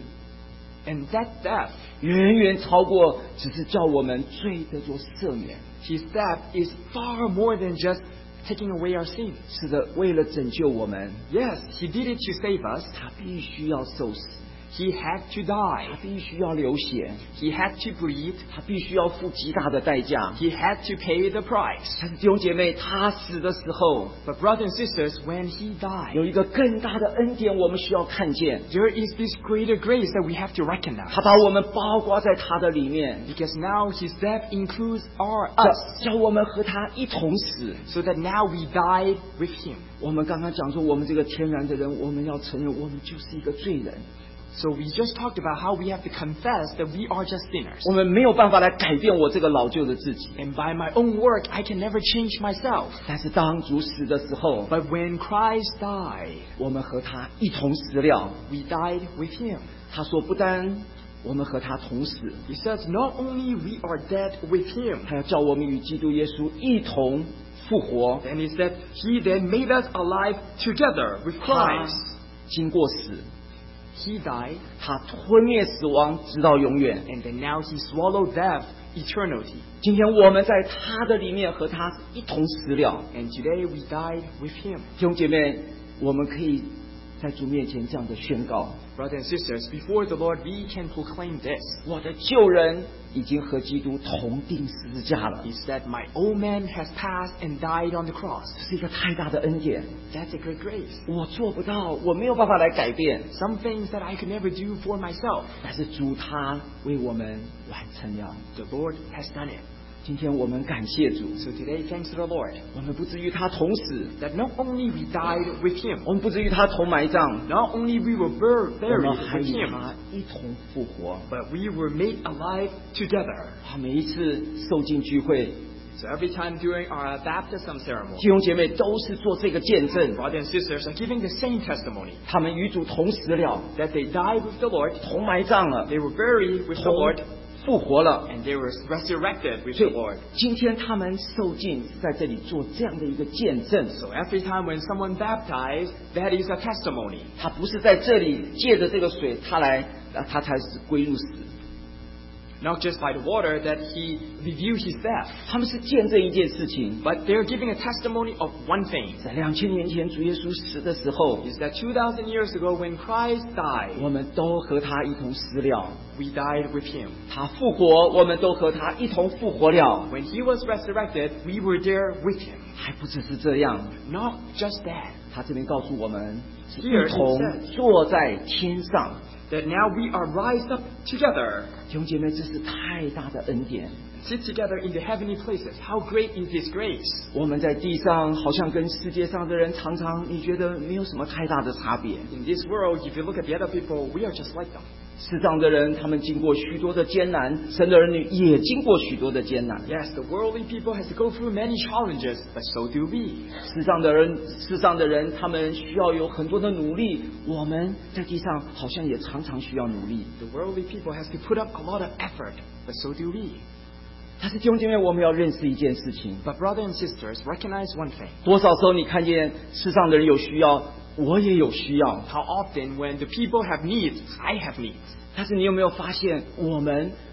[SPEAKER 2] And that death,
[SPEAKER 1] 远远超过只是叫我们罪得着赦免。
[SPEAKER 2] his death is far more than just taking away our sins.
[SPEAKER 1] 是的，为了拯救我们，
[SPEAKER 2] Yes, he did it to save us.
[SPEAKER 1] 他必须要受死，
[SPEAKER 2] He had to
[SPEAKER 1] 他
[SPEAKER 2] die.
[SPEAKER 1] 必须要流血，
[SPEAKER 2] He had to bleed.
[SPEAKER 1] 他必须要付极大的代价。
[SPEAKER 2] He had to pay the price.
[SPEAKER 1] 但是弟兄姐妹，他死的时候
[SPEAKER 2] But brothers and sisters, when he
[SPEAKER 1] 有
[SPEAKER 2] died,
[SPEAKER 1] 一个更大的恩典，我们需要看见。
[SPEAKER 2] there is this greater grace that we have to recognize.
[SPEAKER 1] 他把我们包裹在他的里面，
[SPEAKER 2] Because now his death includes our
[SPEAKER 1] 叫
[SPEAKER 2] us.
[SPEAKER 1] 叫我们和他一同死。
[SPEAKER 2] So that now we died with him.
[SPEAKER 1] 我们刚刚讲说，我们这个天然的人，我们要承认，我们就是一个罪人，
[SPEAKER 2] So we just talked about how we have to confess that we are just sinners.
[SPEAKER 1] 我们没有办法来改变我这个老旧的自己。
[SPEAKER 2] And by my own work, I can never change myself.
[SPEAKER 1] 但是当主死的时候，
[SPEAKER 2] But when Christ died,
[SPEAKER 1] 我们和他一同死了。
[SPEAKER 2] we died with him.
[SPEAKER 1] 他说，不单我们和他同死，
[SPEAKER 2] He says not only we are dead with him,
[SPEAKER 1] 他要叫我们与基督耶稣一同复活。
[SPEAKER 2] and he said he then made us alive together with
[SPEAKER 1] 他
[SPEAKER 2] Christ.
[SPEAKER 1] 经过死，
[SPEAKER 2] He died,
[SPEAKER 1] 他吞灭死亡，直到永远。
[SPEAKER 2] and then now he swallowed death, eternity.
[SPEAKER 1] 今天我们在他的里面和他一同死了。
[SPEAKER 2] And today we died with him.
[SPEAKER 1] 弟兄姐妹，我们可以在主面前这样的宣告：
[SPEAKER 2] Brothers and sisters, before the Lord we can proclaim this.
[SPEAKER 1] 我的旧人已经和基督同定十字架了。
[SPEAKER 2] He said, my old man has passed and died on the cross.
[SPEAKER 1] 这是一个太大的恩典，
[SPEAKER 2] That's a great grace.
[SPEAKER 1] 我做不到，我没有办法来改变。
[SPEAKER 2] Some things that I could never do for myself,
[SPEAKER 1] 但是主他为我们完成了。
[SPEAKER 2] the Lord has done it.
[SPEAKER 1] 今天我们感谢主，
[SPEAKER 2] So today, thanks to the Lord,
[SPEAKER 1] 我们不至于他同死，
[SPEAKER 2] that not only we died with him,
[SPEAKER 1] 我们不至于他同埋葬，
[SPEAKER 2] not only we were bur-
[SPEAKER 1] 我
[SPEAKER 2] buried
[SPEAKER 1] 们还
[SPEAKER 2] with
[SPEAKER 1] 与
[SPEAKER 2] him,
[SPEAKER 1] 他一同复活。
[SPEAKER 2] but we were made alive together.
[SPEAKER 1] 他每一次受尽聚会，
[SPEAKER 2] So every time during our baptism ceremony,
[SPEAKER 1] 弟兄姐妹都是做这个见证，
[SPEAKER 2] brothers and sisters are giving the same testimony
[SPEAKER 1] 他们与主同死了，
[SPEAKER 2] that they died with the Lord,
[SPEAKER 1] 同埋葬了，
[SPEAKER 2] they were buried with the
[SPEAKER 1] 同
[SPEAKER 2] Lord,
[SPEAKER 1] 复活了。
[SPEAKER 2] and they were resurrected with
[SPEAKER 1] 所
[SPEAKER 2] the
[SPEAKER 1] 以
[SPEAKER 2] Lord.
[SPEAKER 1] 今天他们受尽是在这里做这样的一个见证，
[SPEAKER 2] So every time when someone baptized, that is a testimony.
[SPEAKER 1] 他不是在这里借着这个水，他来啊他才是归入死，
[SPEAKER 2] Not just by the water that he reviewed his death,
[SPEAKER 1] 他们是见证一件事情。
[SPEAKER 2] but they're giving a testimony of one thing.
[SPEAKER 1] 在两千年前主耶稣死的时候，
[SPEAKER 2] Is that two thousand years ago when Christ died,
[SPEAKER 1] 我们都和他一同死了；
[SPEAKER 2] we died with him.
[SPEAKER 1] 他复活，我们都和他一同复活了。
[SPEAKER 2] When he was resurrected, we were there with him.
[SPEAKER 1] 还不只是这样，
[SPEAKER 2] Not just that,
[SPEAKER 1] 他这边告诉我们，是
[SPEAKER 2] Here
[SPEAKER 1] 一同
[SPEAKER 2] it says
[SPEAKER 1] 坐在天上。
[SPEAKER 2] that now we are raised up together,
[SPEAKER 1] 弟兄姐妹，这是太大的恩典。
[SPEAKER 2] sit together in the heavenly places. How great is this grace?
[SPEAKER 1] 我们在地上好像跟世界上的人常常，你觉得没有什么太大的差别。
[SPEAKER 2] In this world, if you look at the other people, we are just like them.
[SPEAKER 1] 世上的人，他们经过许多的艰难，神的儿女也经过许多的艰难。
[SPEAKER 2] Yes, the worldly people has to go through many challenges, but so do we.
[SPEAKER 1] 世上的人，世上的人，他们需要有很多的努力。我们在地上好像也常常需要努力。
[SPEAKER 2] The worldly people has to put up a lot of effort, but so do we.
[SPEAKER 1] 但是弟兄姐妹，我们要认识一件事情：
[SPEAKER 2] But brothers and sisters, recognize one thing.
[SPEAKER 1] 多少时候你看见世上的人有需要，我也有需要。
[SPEAKER 2] How often when the people have needs, I have needs.
[SPEAKER 1] 但是你有没有发现，我们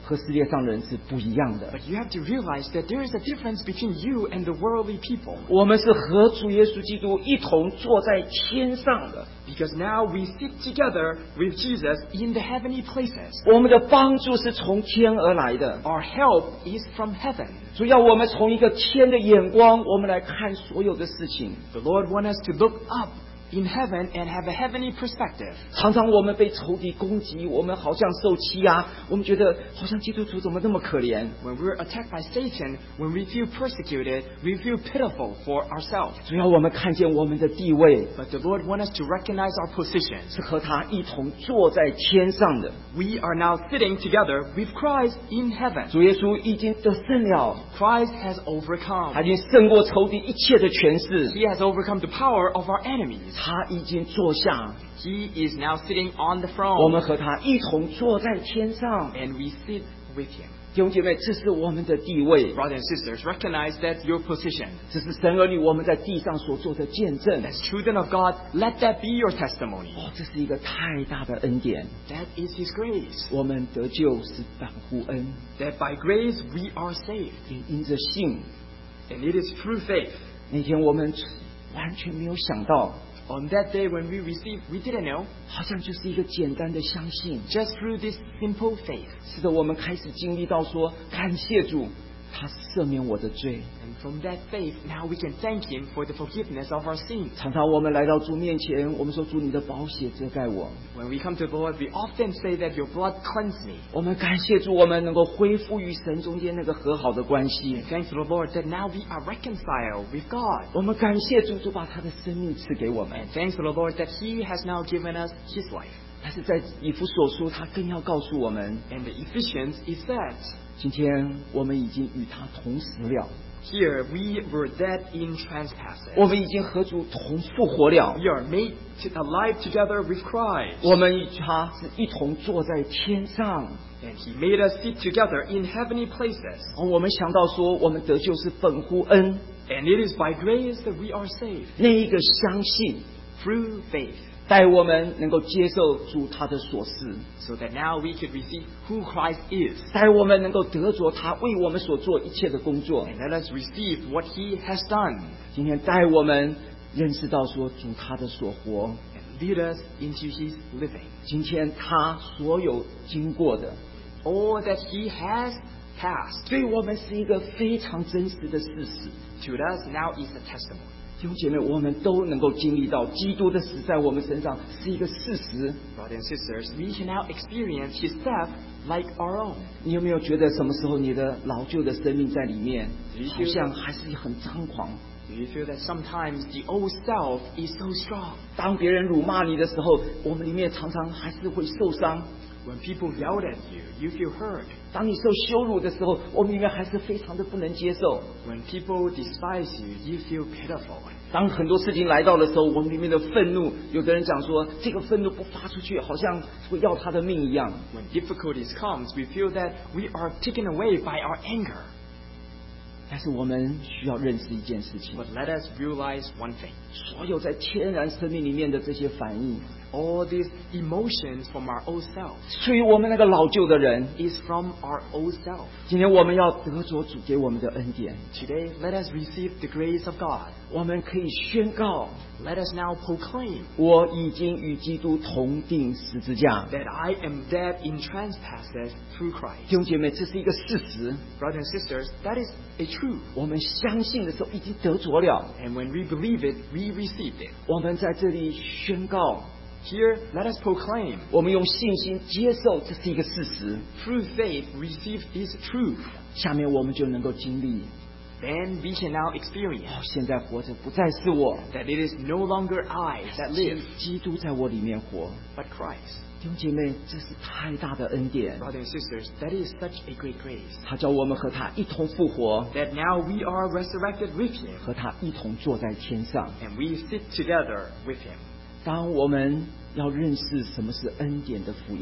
[SPEAKER 1] 和世界上人是不一样的。
[SPEAKER 2] But you have to realize that there is a difference between you and the worldly people.
[SPEAKER 1] 我们是和主耶稣基督一同坐在天上的，
[SPEAKER 2] Because now we sit together with Jesus in the heavenly places.
[SPEAKER 1] 我们的帮助是从天而来的。
[SPEAKER 2] Our help is from heaven.
[SPEAKER 1] 主要我们从一个天的眼光，我们来看所有的事情。
[SPEAKER 2] The Lord wants us to look up in heaven and have a heavenly perspective.
[SPEAKER 1] 常常我们被仇敌攻击，我们好像受欺压，我们觉得好像基督徒怎么那么可怜。
[SPEAKER 2] When we're attacked by Satan, when we feel persecuted, we feel pitiful for ourselves.
[SPEAKER 1] 主要我们看见我们的地位
[SPEAKER 2] But the Lord wants us to recognize our positions.
[SPEAKER 1] 是和他一同坐在天上的。
[SPEAKER 2] We are now sitting together with Christ in heaven.
[SPEAKER 1] 主耶稣已经得胜了，
[SPEAKER 2] Christ has
[SPEAKER 1] 他
[SPEAKER 2] overcome.
[SPEAKER 1] 已经胜过仇敌一切的权势，
[SPEAKER 2] He has overcome the power of our enemies.
[SPEAKER 1] 他已经坐下，
[SPEAKER 2] He is now sitting on the
[SPEAKER 1] 我们
[SPEAKER 2] throne.
[SPEAKER 1] 和他一同坐在天上。
[SPEAKER 2] And we sit with him.
[SPEAKER 1] 弟兄姐妹，这是我们的地位，
[SPEAKER 2] Brothers and sisters, recognize that your position.
[SPEAKER 1] 这是神儿女我们在地上所做的见证。
[SPEAKER 2] As children of God, let that be your testimony.
[SPEAKER 1] 哦，这是一个太大的恩典。
[SPEAKER 2] That is His grace.
[SPEAKER 1] 我们得救是本乎恩，
[SPEAKER 2] That by grace we are saved.
[SPEAKER 1] 也因着信。
[SPEAKER 2] And it is through faith.
[SPEAKER 1] 那天我们完全没有想到，
[SPEAKER 2] On that day when we received, we didn't know.
[SPEAKER 1] 好像就是一个简单的相信。
[SPEAKER 2] Just through this simple faith.
[SPEAKER 1] 是的，我们开始经历到说，感谢主，他赦免我的罪。
[SPEAKER 2] And from that faith, now we can thank Him for the forgiveness of our sins.
[SPEAKER 1] 常常我们来到主面前，我们说主，你的宝血遮盖我。
[SPEAKER 2] When we come to the Lord, we often say that your blood cleansed me.
[SPEAKER 1] 我们感谢主，我们能够恢复与神中间那个和好的关系。
[SPEAKER 2] And thanks to the Lord that now we are reconciled with God.
[SPEAKER 1] 我们感谢主，主把他的生命赐给我们。
[SPEAKER 2] And thanks to the Lord that He has now given us His life.
[SPEAKER 1] 但是在以弗所书，他更要告诉我们，
[SPEAKER 2] And the Ephesians is that
[SPEAKER 1] 今天我们已经与他同死了，
[SPEAKER 2] here we were dead in trespasses.
[SPEAKER 1] 我们已经和主同复活了，
[SPEAKER 2] We are made to, alive together with Christ.
[SPEAKER 1] 我们与他是一同坐在天上。
[SPEAKER 2] And He made us sit together in heavenly places.
[SPEAKER 1] 哦，我们想到说，我们得救是本乎恩，
[SPEAKER 2] And it is by grace that we are saved.
[SPEAKER 1] 那一个相信，
[SPEAKER 2] Through faith.
[SPEAKER 1] 带我们能够接受主他的所示，
[SPEAKER 2] So that now we could receive who Christ is.
[SPEAKER 1] 带我们能够得着他为我们所做一切的工作。
[SPEAKER 2] And let us receive what He has done.
[SPEAKER 1] 今天带我们认识到说主他的所活，
[SPEAKER 2] And lead us into His living.
[SPEAKER 1] 今天他所有经过的，
[SPEAKER 2] All that He has passed
[SPEAKER 1] 对我们是一个非常真实的事实。
[SPEAKER 2] to us now is a testimony.
[SPEAKER 1] 弟兄姐妹，我们都能够经历到基督的死在我们身上是一个事实。
[SPEAKER 2] Brothers and sisters, we can now experience His death like our own.
[SPEAKER 1] 你有没有觉得什么时候你的老旧的生命在里面，
[SPEAKER 2] Do you
[SPEAKER 1] 好
[SPEAKER 2] feel
[SPEAKER 1] 像还是很张狂？
[SPEAKER 2] Do you feel that sometimes the old self is so strong?
[SPEAKER 1] 当别人辱骂你的时候，我们里面常常还是会受伤。
[SPEAKER 2] When people yelled at you, you feel hurt.
[SPEAKER 1] 当你受羞辱的时候，我们里面还是非常的不能接受。
[SPEAKER 2] When people despise you, you feel pitiful.
[SPEAKER 1] 当很多事情来到的时候，我们里面的愤怒，有的人讲说，这个愤怒不发出去，好像会要他的命一样。
[SPEAKER 2] When difficulties comes, we feel that we are taken away by our anger.
[SPEAKER 1] 但是我们需要认识一件事情，
[SPEAKER 2] But let us realize one thing.
[SPEAKER 1] 所有在天然生命里面的这些反应，
[SPEAKER 2] All these emotions from our old self
[SPEAKER 1] 出于我们那个老旧的人。
[SPEAKER 2] is from our old self.
[SPEAKER 1] 今天我们要得着主给我们的恩典，
[SPEAKER 2] Today, let us receive the grace of God.
[SPEAKER 1] 我们可以宣告，
[SPEAKER 2] Let us now proclaim
[SPEAKER 1] 我已经与基督同定十字架。
[SPEAKER 2] that I am dead in trespasses through
[SPEAKER 1] 弟
[SPEAKER 2] Christ.
[SPEAKER 1] 兄姐妹，这是一个事实，
[SPEAKER 2] Brothers and sisters, that is a truth.
[SPEAKER 1] 我们相信的时候已经得着了。
[SPEAKER 2] And when we believe it, we receive it.
[SPEAKER 1] 我们在这里宣告，
[SPEAKER 2] Here, let us proclaim
[SPEAKER 1] 我们用信心接受这是一个事实，
[SPEAKER 2] through faith, receive this truth.
[SPEAKER 1] 下面我们就能够经历，
[SPEAKER 2] Then we can now
[SPEAKER 1] 哦，
[SPEAKER 2] experience
[SPEAKER 1] 现在活着不再是我，
[SPEAKER 2] that it is no longer I that
[SPEAKER 1] 是
[SPEAKER 2] live,
[SPEAKER 1] 基督在我里面活。
[SPEAKER 2] but Christ.
[SPEAKER 1] 弟兄姐妹，这是太大的恩典，
[SPEAKER 2] Brothers and sisters, that is such a great grace.
[SPEAKER 1] 他叫我们和他一同复活，
[SPEAKER 2] That now we are resurrected with Him,
[SPEAKER 1] 和他一同坐在天上。
[SPEAKER 2] and we sit together with Him.
[SPEAKER 1] 当我们要认识什么是恩典的福音，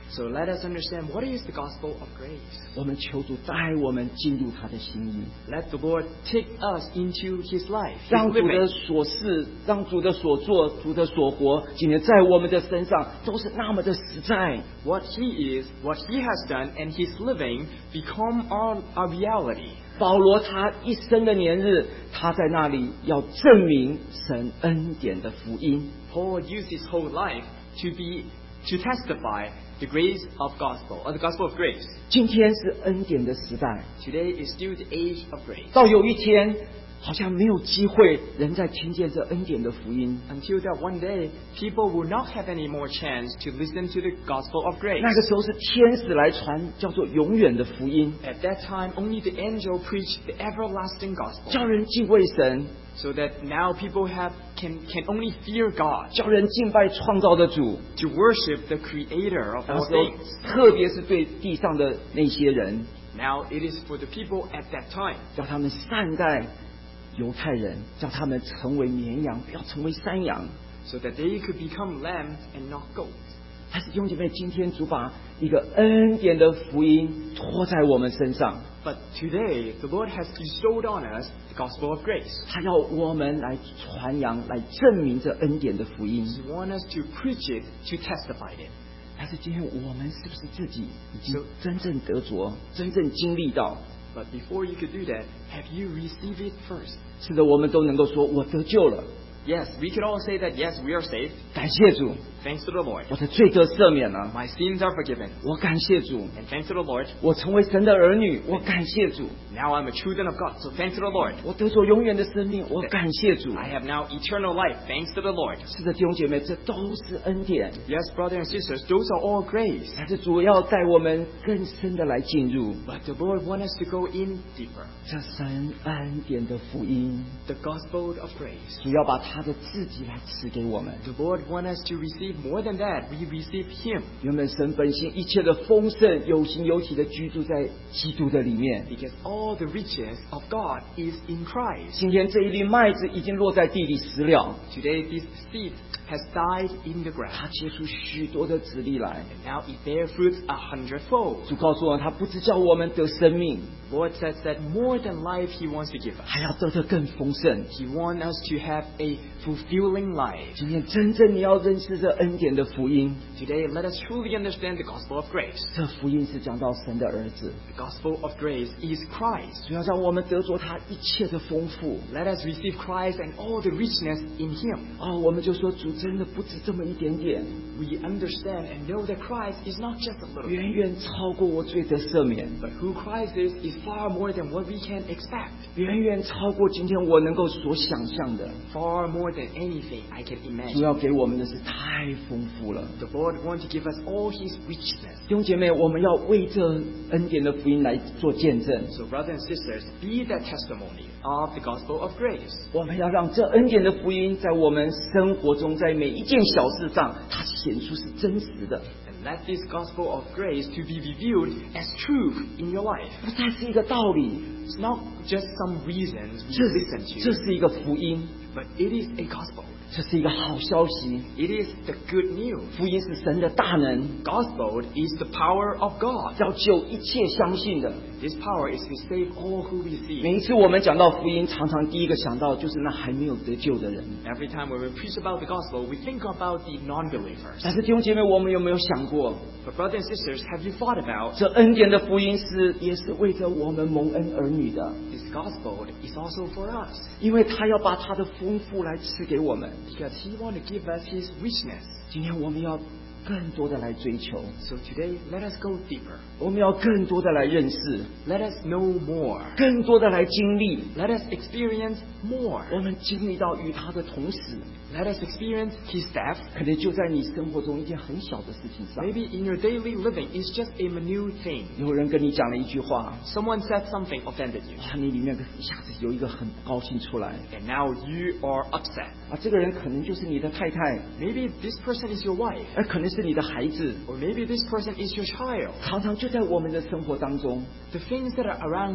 [SPEAKER 2] So let us understand what is the gospel of grace.
[SPEAKER 1] 我们求主带我们进入他的心意。
[SPEAKER 2] Let the Lord take us into His life.
[SPEAKER 1] 让主的所事，让主的所做，主的所活，今天在我们的身上都是那么的实在。
[SPEAKER 2] What He is, what He has done, and His living become our, our reality.
[SPEAKER 1] 保罗他一生的年日，他在那里要证明神恩典的福音。
[SPEAKER 2] Paul used his whole life to be to testify the grace of gospel, or the gospel of grace.
[SPEAKER 1] 今天是恩典的时代，
[SPEAKER 2] Today is still the age of grace.
[SPEAKER 1] 到有一天，好像没有机会人在听见这恩典的福音。
[SPEAKER 2] Until that one day, people will not have any more chance to listen to the gospel of grace.
[SPEAKER 1] 那个时候是天使来传，叫做永远的福音，
[SPEAKER 2] At that time, only the angel preached the everlasting gospel.
[SPEAKER 1] 叫人敬畏神，
[SPEAKER 2] So that now people have can can only fear God,
[SPEAKER 1] 叫人敬拜创造的主。
[SPEAKER 2] to worship the Creator of
[SPEAKER 1] 那
[SPEAKER 2] all
[SPEAKER 1] 时候
[SPEAKER 2] things.
[SPEAKER 1] 特别是对地上的那些人，
[SPEAKER 2] Now it is for the people at that time,
[SPEAKER 1] 叫他们善待犹太人，叫他们成为绵羊，不要成为山羊。
[SPEAKER 2] so that they could become lambs and not goats.
[SPEAKER 1] 但是弟兄姐妹，今天主把一个恩典的福音托在我们身上，
[SPEAKER 2] But today, the Lord has bestowed on us the gospel of grace.
[SPEAKER 1] 他要我们来传扬，来证明这恩典的福音。
[SPEAKER 2] He wants us to preach it, to testify it.
[SPEAKER 1] 但是今天我们是不是自己已经真正得着，真正经历到？
[SPEAKER 2] But before you could do that, have you received it first?
[SPEAKER 1] 是的，我们都能够说，我得救了，
[SPEAKER 2] Yes, we could all say that, yes, we are saved.
[SPEAKER 1] 感谢主，
[SPEAKER 2] Thanks to the Lord.
[SPEAKER 1] 我的罪得赦免了，
[SPEAKER 2] My sins are forgiven.
[SPEAKER 1] 我感谢主，
[SPEAKER 2] And thanks to the Lord,
[SPEAKER 1] 我成为神的儿女，我感谢主，
[SPEAKER 2] now I'm a children of God. So thanks to the Lord.
[SPEAKER 1] 我得着永远的生命，我感谢主。
[SPEAKER 2] I have now eternal life. Thanks to the Lord.
[SPEAKER 1] 是的，弟兄姐妹，这都是恩典，
[SPEAKER 2] Yes, brothers and sisters, those are all grace.
[SPEAKER 1] 但是主要带我们更深的来进入
[SPEAKER 2] But the Lord wants us to go in deeper.
[SPEAKER 1] 这神恩典的福音，
[SPEAKER 2] The gospel of grace.
[SPEAKER 1] 主要把他的自己来赐给我们。
[SPEAKER 2] The Lord wants us to receive more than that. We receive Him.
[SPEAKER 1] 原本神本性一切的丰盛，有形有体的居住在基督的里面。
[SPEAKER 2] Because all the riches of God is in Christ.
[SPEAKER 1] 今天这一粒麦子已经落在地里死了，
[SPEAKER 2] Today this seed has died in the
[SPEAKER 1] 它
[SPEAKER 2] ground.
[SPEAKER 1] 结出许多的子粒来。
[SPEAKER 2] And now it bears fruits a hundredfold.
[SPEAKER 1] 主告诉我，他不只叫我们得生命，
[SPEAKER 2] Lord says that more than life He wants to give us.
[SPEAKER 1] 还要得的更丰盛。
[SPEAKER 2] He wants us to have a fulfilling life.
[SPEAKER 1] 今天真正你要认识这恩典的福音，
[SPEAKER 2] Today, let us truly understand the gospel of grace.
[SPEAKER 1] 这福音是讲到神的儿子，
[SPEAKER 2] The gospel of grace is Christ.
[SPEAKER 1] 主要让我们得着他一切的丰富。
[SPEAKER 2] Let us receive Christ and all the richness in Him.
[SPEAKER 1] 哦，我们就说主真的不止这么一点点，
[SPEAKER 2] We understand and know that Christ is not just a little bit,
[SPEAKER 1] 远远超过我罪得赦免，
[SPEAKER 2] but who Christ is is far more than what we can expect,
[SPEAKER 1] 远远超过今天我能够所想象的。
[SPEAKER 2] far more than anything I can
[SPEAKER 1] 主
[SPEAKER 2] imagine.
[SPEAKER 1] 要给我们的是太丰富了。
[SPEAKER 2] The Lord wants to give us all His richness.
[SPEAKER 1] 弟兄姐妹，我们要为这恩典的福音来做见证，
[SPEAKER 2] So, brothers and sisters, be that testimony of the gospel of grace.
[SPEAKER 1] 我们要让这恩典的福音在我们生活中，在每一件小事上，它显出是真实的，
[SPEAKER 2] And let this gospel of grace to be revealed as truth in your life.
[SPEAKER 1] 不再是一个道理，
[SPEAKER 2] It's not just some reasons we
[SPEAKER 1] 这
[SPEAKER 2] listen
[SPEAKER 1] 这
[SPEAKER 2] to,
[SPEAKER 1] 是一个福音，
[SPEAKER 2] but it is a gospel.
[SPEAKER 1] 这是一个好消息。
[SPEAKER 2] It is the good news.
[SPEAKER 1] 福音是神的大能，
[SPEAKER 2] Gospel is the power of God.
[SPEAKER 1] 要救一切相信的。
[SPEAKER 2] This power is to save all who receive.
[SPEAKER 1] 每一次我们讲到福音，常常第一个想到就是那还没有得救的人。
[SPEAKER 2] Every time when we preach about the gospel, we think about the non-believers.
[SPEAKER 1] 但是弟兄姐妹，我们有没有想过，
[SPEAKER 2] But brothers and sisters, have you thought about
[SPEAKER 1] 这恩典的福音是也是为着我们蒙恩儿女的，
[SPEAKER 2] this gospel is also for us?
[SPEAKER 1] 因为他要把他的丰富来赐给我们。
[SPEAKER 2] Because He wants to give us His richness.
[SPEAKER 1] 今天我们要更多的来追求，
[SPEAKER 2] So today, let us go deeper.
[SPEAKER 1] 我们要更多的来认识，
[SPEAKER 2] Let us know more.
[SPEAKER 1] 更多的来经历。
[SPEAKER 2] Let us experience more.
[SPEAKER 1] 我们经历到与他的同时，
[SPEAKER 2] Let us experience His death.
[SPEAKER 1] 可能就在你生活中一件很小的事情上。
[SPEAKER 2] Maybe in your daily living, it's just a minute thing.
[SPEAKER 1] 有人跟你讲了一句话，
[SPEAKER 2] Someone said something offended you,
[SPEAKER 1] 哇，你里面一下子有一个很不高兴出来
[SPEAKER 2] and now you are upset.
[SPEAKER 1] 啊，这个人可能就是你的太太，
[SPEAKER 2] Maybe this person is your wife,
[SPEAKER 1] 而可能是你的孩子，
[SPEAKER 2] or maybe this person is your child.
[SPEAKER 1] 常常就在我们的生活当中，
[SPEAKER 2] The things that are around you,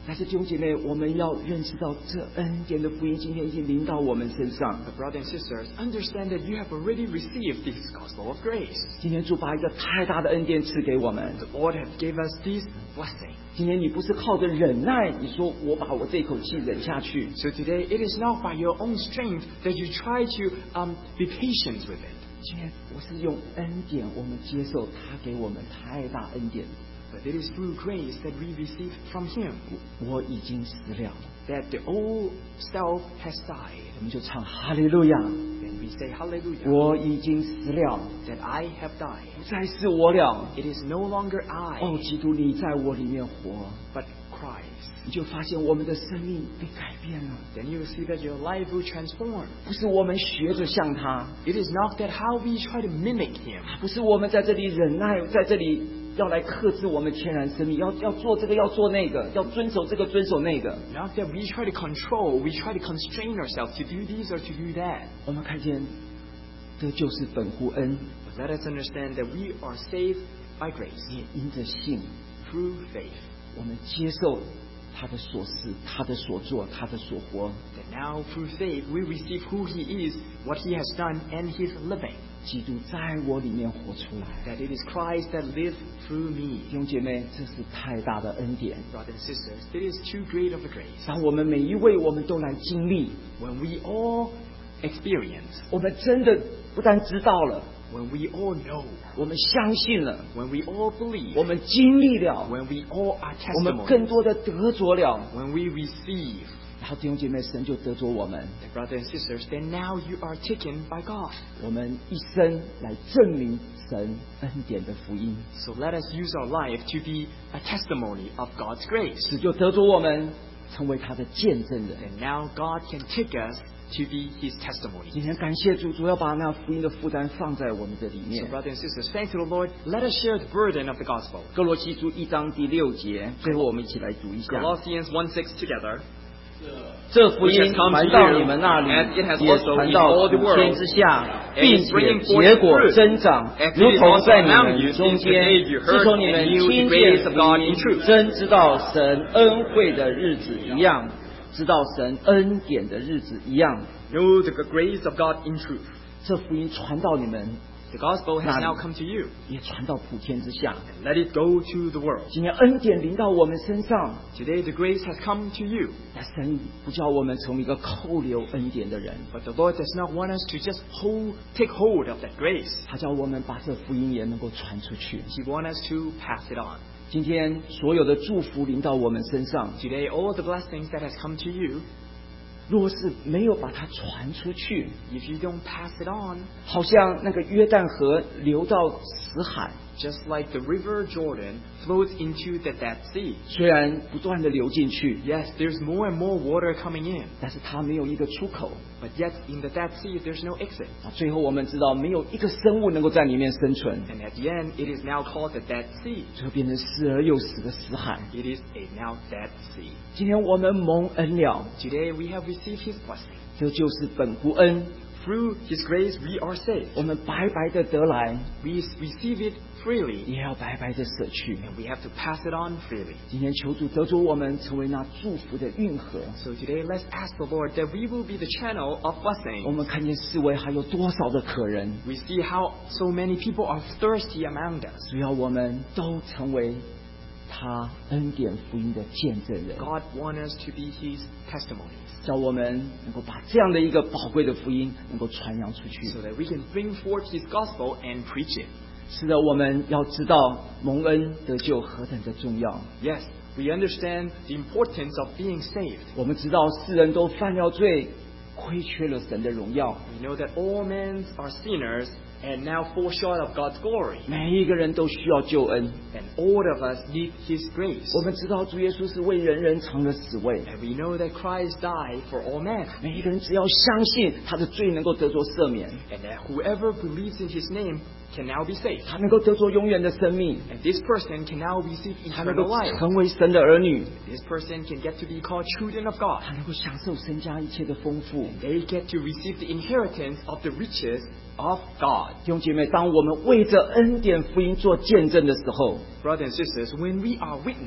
[SPEAKER 1] 但是弟兄姐妹，我们要认识到这恩典的福音今天已经临到我们身上。
[SPEAKER 2] But brothers and sisters, understand that you have already received this gospel of grace.
[SPEAKER 1] 今天主把一个太大的恩典赐给我们。
[SPEAKER 2] The Lord has gave us this blessing.
[SPEAKER 1] 今天你不是靠着忍耐，你说我把我这口气忍下去。
[SPEAKER 2] So today, it is not by your own strength that you try to um, be patient with it.
[SPEAKER 1] 今天我是用恩典，我们接受他给我们太大恩典。
[SPEAKER 2] But it is through grace that we receive from Him.
[SPEAKER 1] 我已经死了。
[SPEAKER 2] That the old self has died.
[SPEAKER 1] 我们就唱哈利路亚。
[SPEAKER 2] Then we say Hallelujah.
[SPEAKER 1] 我已经死了。
[SPEAKER 2] That I have died.
[SPEAKER 1] 不再是我了。
[SPEAKER 2] It is no longer I.
[SPEAKER 1] 哦，基督，你在我里面活。
[SPEAKER 2] But Christ.
[SPEAKER 1] 你就发现我们的生命被改变了。
[SPEAKER 2] Then you will see that your life will transform.
[SPEAKER 1] 不是我们学着像他。
[SPEAKER 2] It is not that how we try to mimic Him.
[SPEAKER 1] 不是我们在这里忍耐，在这里要来克制我们天然生命，要要做这个，要做那个，要遵守这个，遵守那个。
[SPEAKER 2] Not that we try to control, we try to constrain ourselves to do this or to do that.
[SPEAKER 1] 我们看见，这就是本乎恩。
[SPEAKER 2] But let us understand that we are saved by grace.
[SPEAKER 1] 也因着信
[SPEAKER 2] through faith.
[SPEAKER 1] 我们接受他的所事，他的所做，他的所活。
[SPEAKER 2] That now through faith we receive who He is, what He has done, and His living.
[SPEAKER 1] 基督在我里面活出来。
[SPEAKER 2] That it is Christ that lives through me.
[SPEAKER 1] 弟兄姐妹，这是太大的恩典。
[SPEAKER 2] Brothers and sisters, it is too great of a grace.
[SPEAKER 1] 当我们每一位我们都来经历
[SPEAKER 2] When we all experience.
[SPEAKER 1] 我们真的不但知道了
[SPEAKER 2] When we all know.
[SPEAKER 1] 我们相信了
[SPEAKER 2] When we all believe.
[SPEAKER 1] 我们经历了
[SPEAKER 2] When we all are
[SPEAKER 1] 我们
[SPEAKER 2] testimonies.
[SPEAKER 1] 更多的得着了
[SPEAKER 2] When we receive.
[SPEAKER 1] 然后弟兄姐妹，神就得着我们
[SPEAKER 2] Brothers and sisters, then now you are taken by God.
[SPEAKER 1] 我们一生来证明神恩典的福音
[SPEAKER 2] So let us use our life to be a testimony of God's grace.
[SPEAKER 1] 使就得着我们成为他的见证人
[SPEAKER 2] And now God can take us to be His testimony.
[SPEAKER 1] 今天感谢主，主要把那福音的负担放在我们的里
[SPEAKER 2] So
[SPEAKER 1] 面
[SPEAKER 2] brothers and sisters, thanks to the Lord, let us share the burden of the gospel.
[SPEAKER 1] 哥罗西书一章第六节，最后我们一起来读一下
[SPEAKER 2] Colossians one six together.
[SPEAKER 1] 这福音传到你们那里，也传到普天之下，并且结果增长，如同在你们中间。自从你们听见福音，真知道神恩惠的日子一样，知道神恩典的日子一样。
[SPEAKER 2] Know the grace of God in truth.
[SPEAKER 1] 这福音传到你们，
[SPEAKER 2] The gospel has now come to you.
[SPEAKER 1] 也传到普天之下。
[SPEAKER 2] Let it go to the world.
[SPEAKER 1] 今天恩典临到我们身上，
[SPEAKER 2] Today the grace has come to you.
[SPEAKER 1] 但神不叫我们成为一个扣留恩典的人，
[SPEAKER 2] But the Lord does not want us to just hold, take hold of that grace.
[SPEAKER 1] 他叫我们把这福音也能够传出去。
[SPEAKER 2] He wants us to pass it on.
[SPEAKER 1] 今天所有的祝福临到我们身上，
[SPEAKER 2] Today all the blessings that has come to you,
[SPEAKER 1] 若是没有把它传出去，
[SPEAKER 2] if you don't pass it on,
[SPEAKER 1] 好像那个约旦河流到死海，
[SPEAKER 2] just like the river Jordan flows into the Dead Sea.
[SPEAKER 1] 虽然不断的流进去，
[SPEAKER 2] Yes, there's more and more water coming in.
[SPEAKER 1] 但是它没有一个出口。
[SPEAKER 2] But yet in the Dead Sea there's no exit.
[SPEAKER 1] 啊，最后我们知道，没有一个生物能够在里面生存，
[SPEAKER 2] And at the end it is now called the Dead Sea.
[SPEAKER 1] 最后变成死而又死的死海。
[SPEAKER 2] It is a now Dead Sea.
[SPEAKER 1] 今天我们蒙恩了，
[SPEAKER 2] Today we have received His blessing.
[SPEAKER 1] 这就是本乎恩，
[SPEAKER 2] Through His grace we are saved.
[SPEAKER 1] 我们白白的得来，
[SPEAKER 2] We receive it freely,
[SPEAKER 1] 也要白白的舍去。
[SPEAKER 2] and we have to pass it on freely.
[SPEAKER 1] 今天求主得着我们，成为那祝福的运河。
[SPEAKER 2] So today let's ask the Lord that we will be the channel of
[SPEAKER 1] 我
[SPEAKER 2] blessing.
[SPEAKER 1] 们看见四围还有多少的可人，
[SPEAKER 2] We see how so many people are thirsty among us.
[SPEAKER 1] 只要我们都成为他恩典福音的见证人，
[SPEAKER 2] God wants us to be His testimonies,
[SPEAKER 1] 叫我们能够把这样的一个宝贵的福音能够传扬出去。
[SPEAKER 2] so that we can bring forth His gospel and preach it.
[SPEAKER 1] 是的，我们要知道蒙恩得救何等的重要。
[SPEAKER 2] Yes, we understand the importance of being saved.
[SPEAKER 1] 我们知道世人都犯了罪，亏缺了神的荣耀。
[SPEAKER 2] We know that all men are sinners and now fall short of God's glory.
[SPEAKER 1] 每一个人都需要救恩。
[SPEAKER 2] And all of us need His grace.
[SPEAKER 1] 我们知道主耶稣是为人人尝了死味。
[SPEAKER 2] And we know that Christ died for all men. 每
[SPEAKER 1] 每一个人只要相信他的罪能够得着赦免，
[SPEAKER 2] And that whoever believes in His name can now be saved.
[SPEAKER 1] 他能够得着永远的生命，
[SPEAKER 2] And this person can now receive
[SPEAKER 1] 他能够
[SPEAKER 2] eternal life.
[SPEAKER 1] 成为神的儿女，
[SPEAKER 2] This person can get to be called children of God.
[SPEAKER 1] 他能够享受身家一切的丰富。
[SPEAKER 2] They get to receive the inheritance of the riches of God.
[SPEAKER 1] 弟兄姐妹，当我们为着恩典福音做见证的时候，
[SPEAKER 2] Brothers and sisters, when we are witness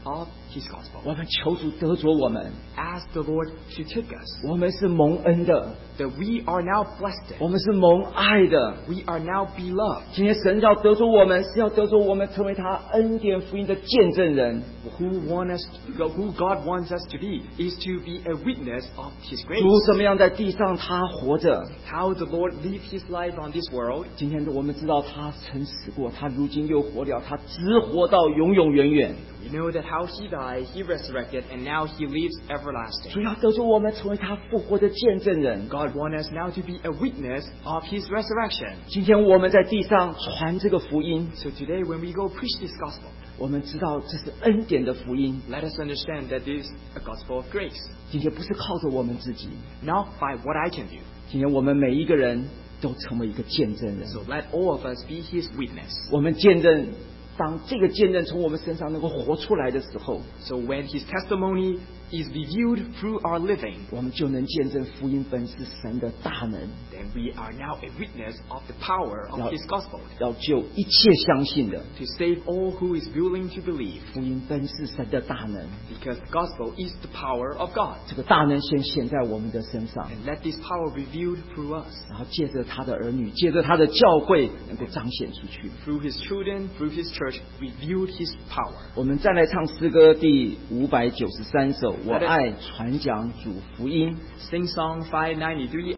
[SPEAKER 2] of His gospel.
[SPEAKER 1] 我们求主得着我们，
[SPEAKER 2] Ask the Lord to take us.
[SPEAKER 1] 我们是蒙恩的，
[SPEAKER 2] That we are now blessed.
[SPEAKER 1] 我们是蒙爱的。
[SPEAKER 2] We are now beloved.
[SPEAKER 1] 今天神要得着我们，是要得着我们成为他恩典福音的见证人。
[SPEAKER 2] Who want us, who God wants us to be, is to be a witness of His grace.
[SPEAKER 1] 主怎么样在地上他活着，
[SPEAKER 2] How the Lord lived His life on this world.
[SPEAKER 1] 今天我们知道他曾死过，他如今又活了，他直活到永永远远。
[SPEAKER 2] We know that how He died, He resurrected, and now He lives everlasting.
[SPEAKER 1] 主要得着我们成为他复活的见证人。
[SPEAKER 2] God wants us now to be a witness of His resurrection.
[SPEAKER 1] 今天我们在地上传这个福音，
[SPEAKER 2] So today when we go preach this gospel,
[SPEAKER 1] 我们知道这是恩典的福音。
[SPEAKER 2] let us understand that this is a gospel of grace.
[SPEAKER 1] 今天不是靠着我们自己，
[SPEAKER 2] Not by what I can do.
[SPEAKER 1] 今天我们每一个人都成为一个见证人。
[SPEAKER 2] So let all of us be His witness.
[SPEAKER 1] 我们见证，当这个见证从我们身上能够活出来的时候，
[SPEAKER 2] So when His testimony is revealed through our living,
[SPEAKER 1] 我们就能见证福音本是神的大能，
[SPEAKER 2] then we are now a witness of the power of
[SPEAKER 1] Now-
[SPEAKER 2] His gospel.
[SPEAKER 1] 要救一切相信的。
[SPEAKER 2] To save all who is willing to believe.
[SPEAKER 1] 福音本是神的大能，
[SPEAKER 2] Because the gospel is the power of God.
[SPEAKER 1] 这个大能先显在我们的身上，
[SPEAKER 2] And let this power revealed through us.
[SPEAKER 1] 然后借着他的儿女，借着他的教会，能够彰显出去。
[SPEAKER 2] Through His children, through His church, revealed His power.
[SPEAKER 1] 我们再来唱诗歌第五百九十三首《我爱传讲主福音》。
[SPEAKER 2] Sing song five ninety-three.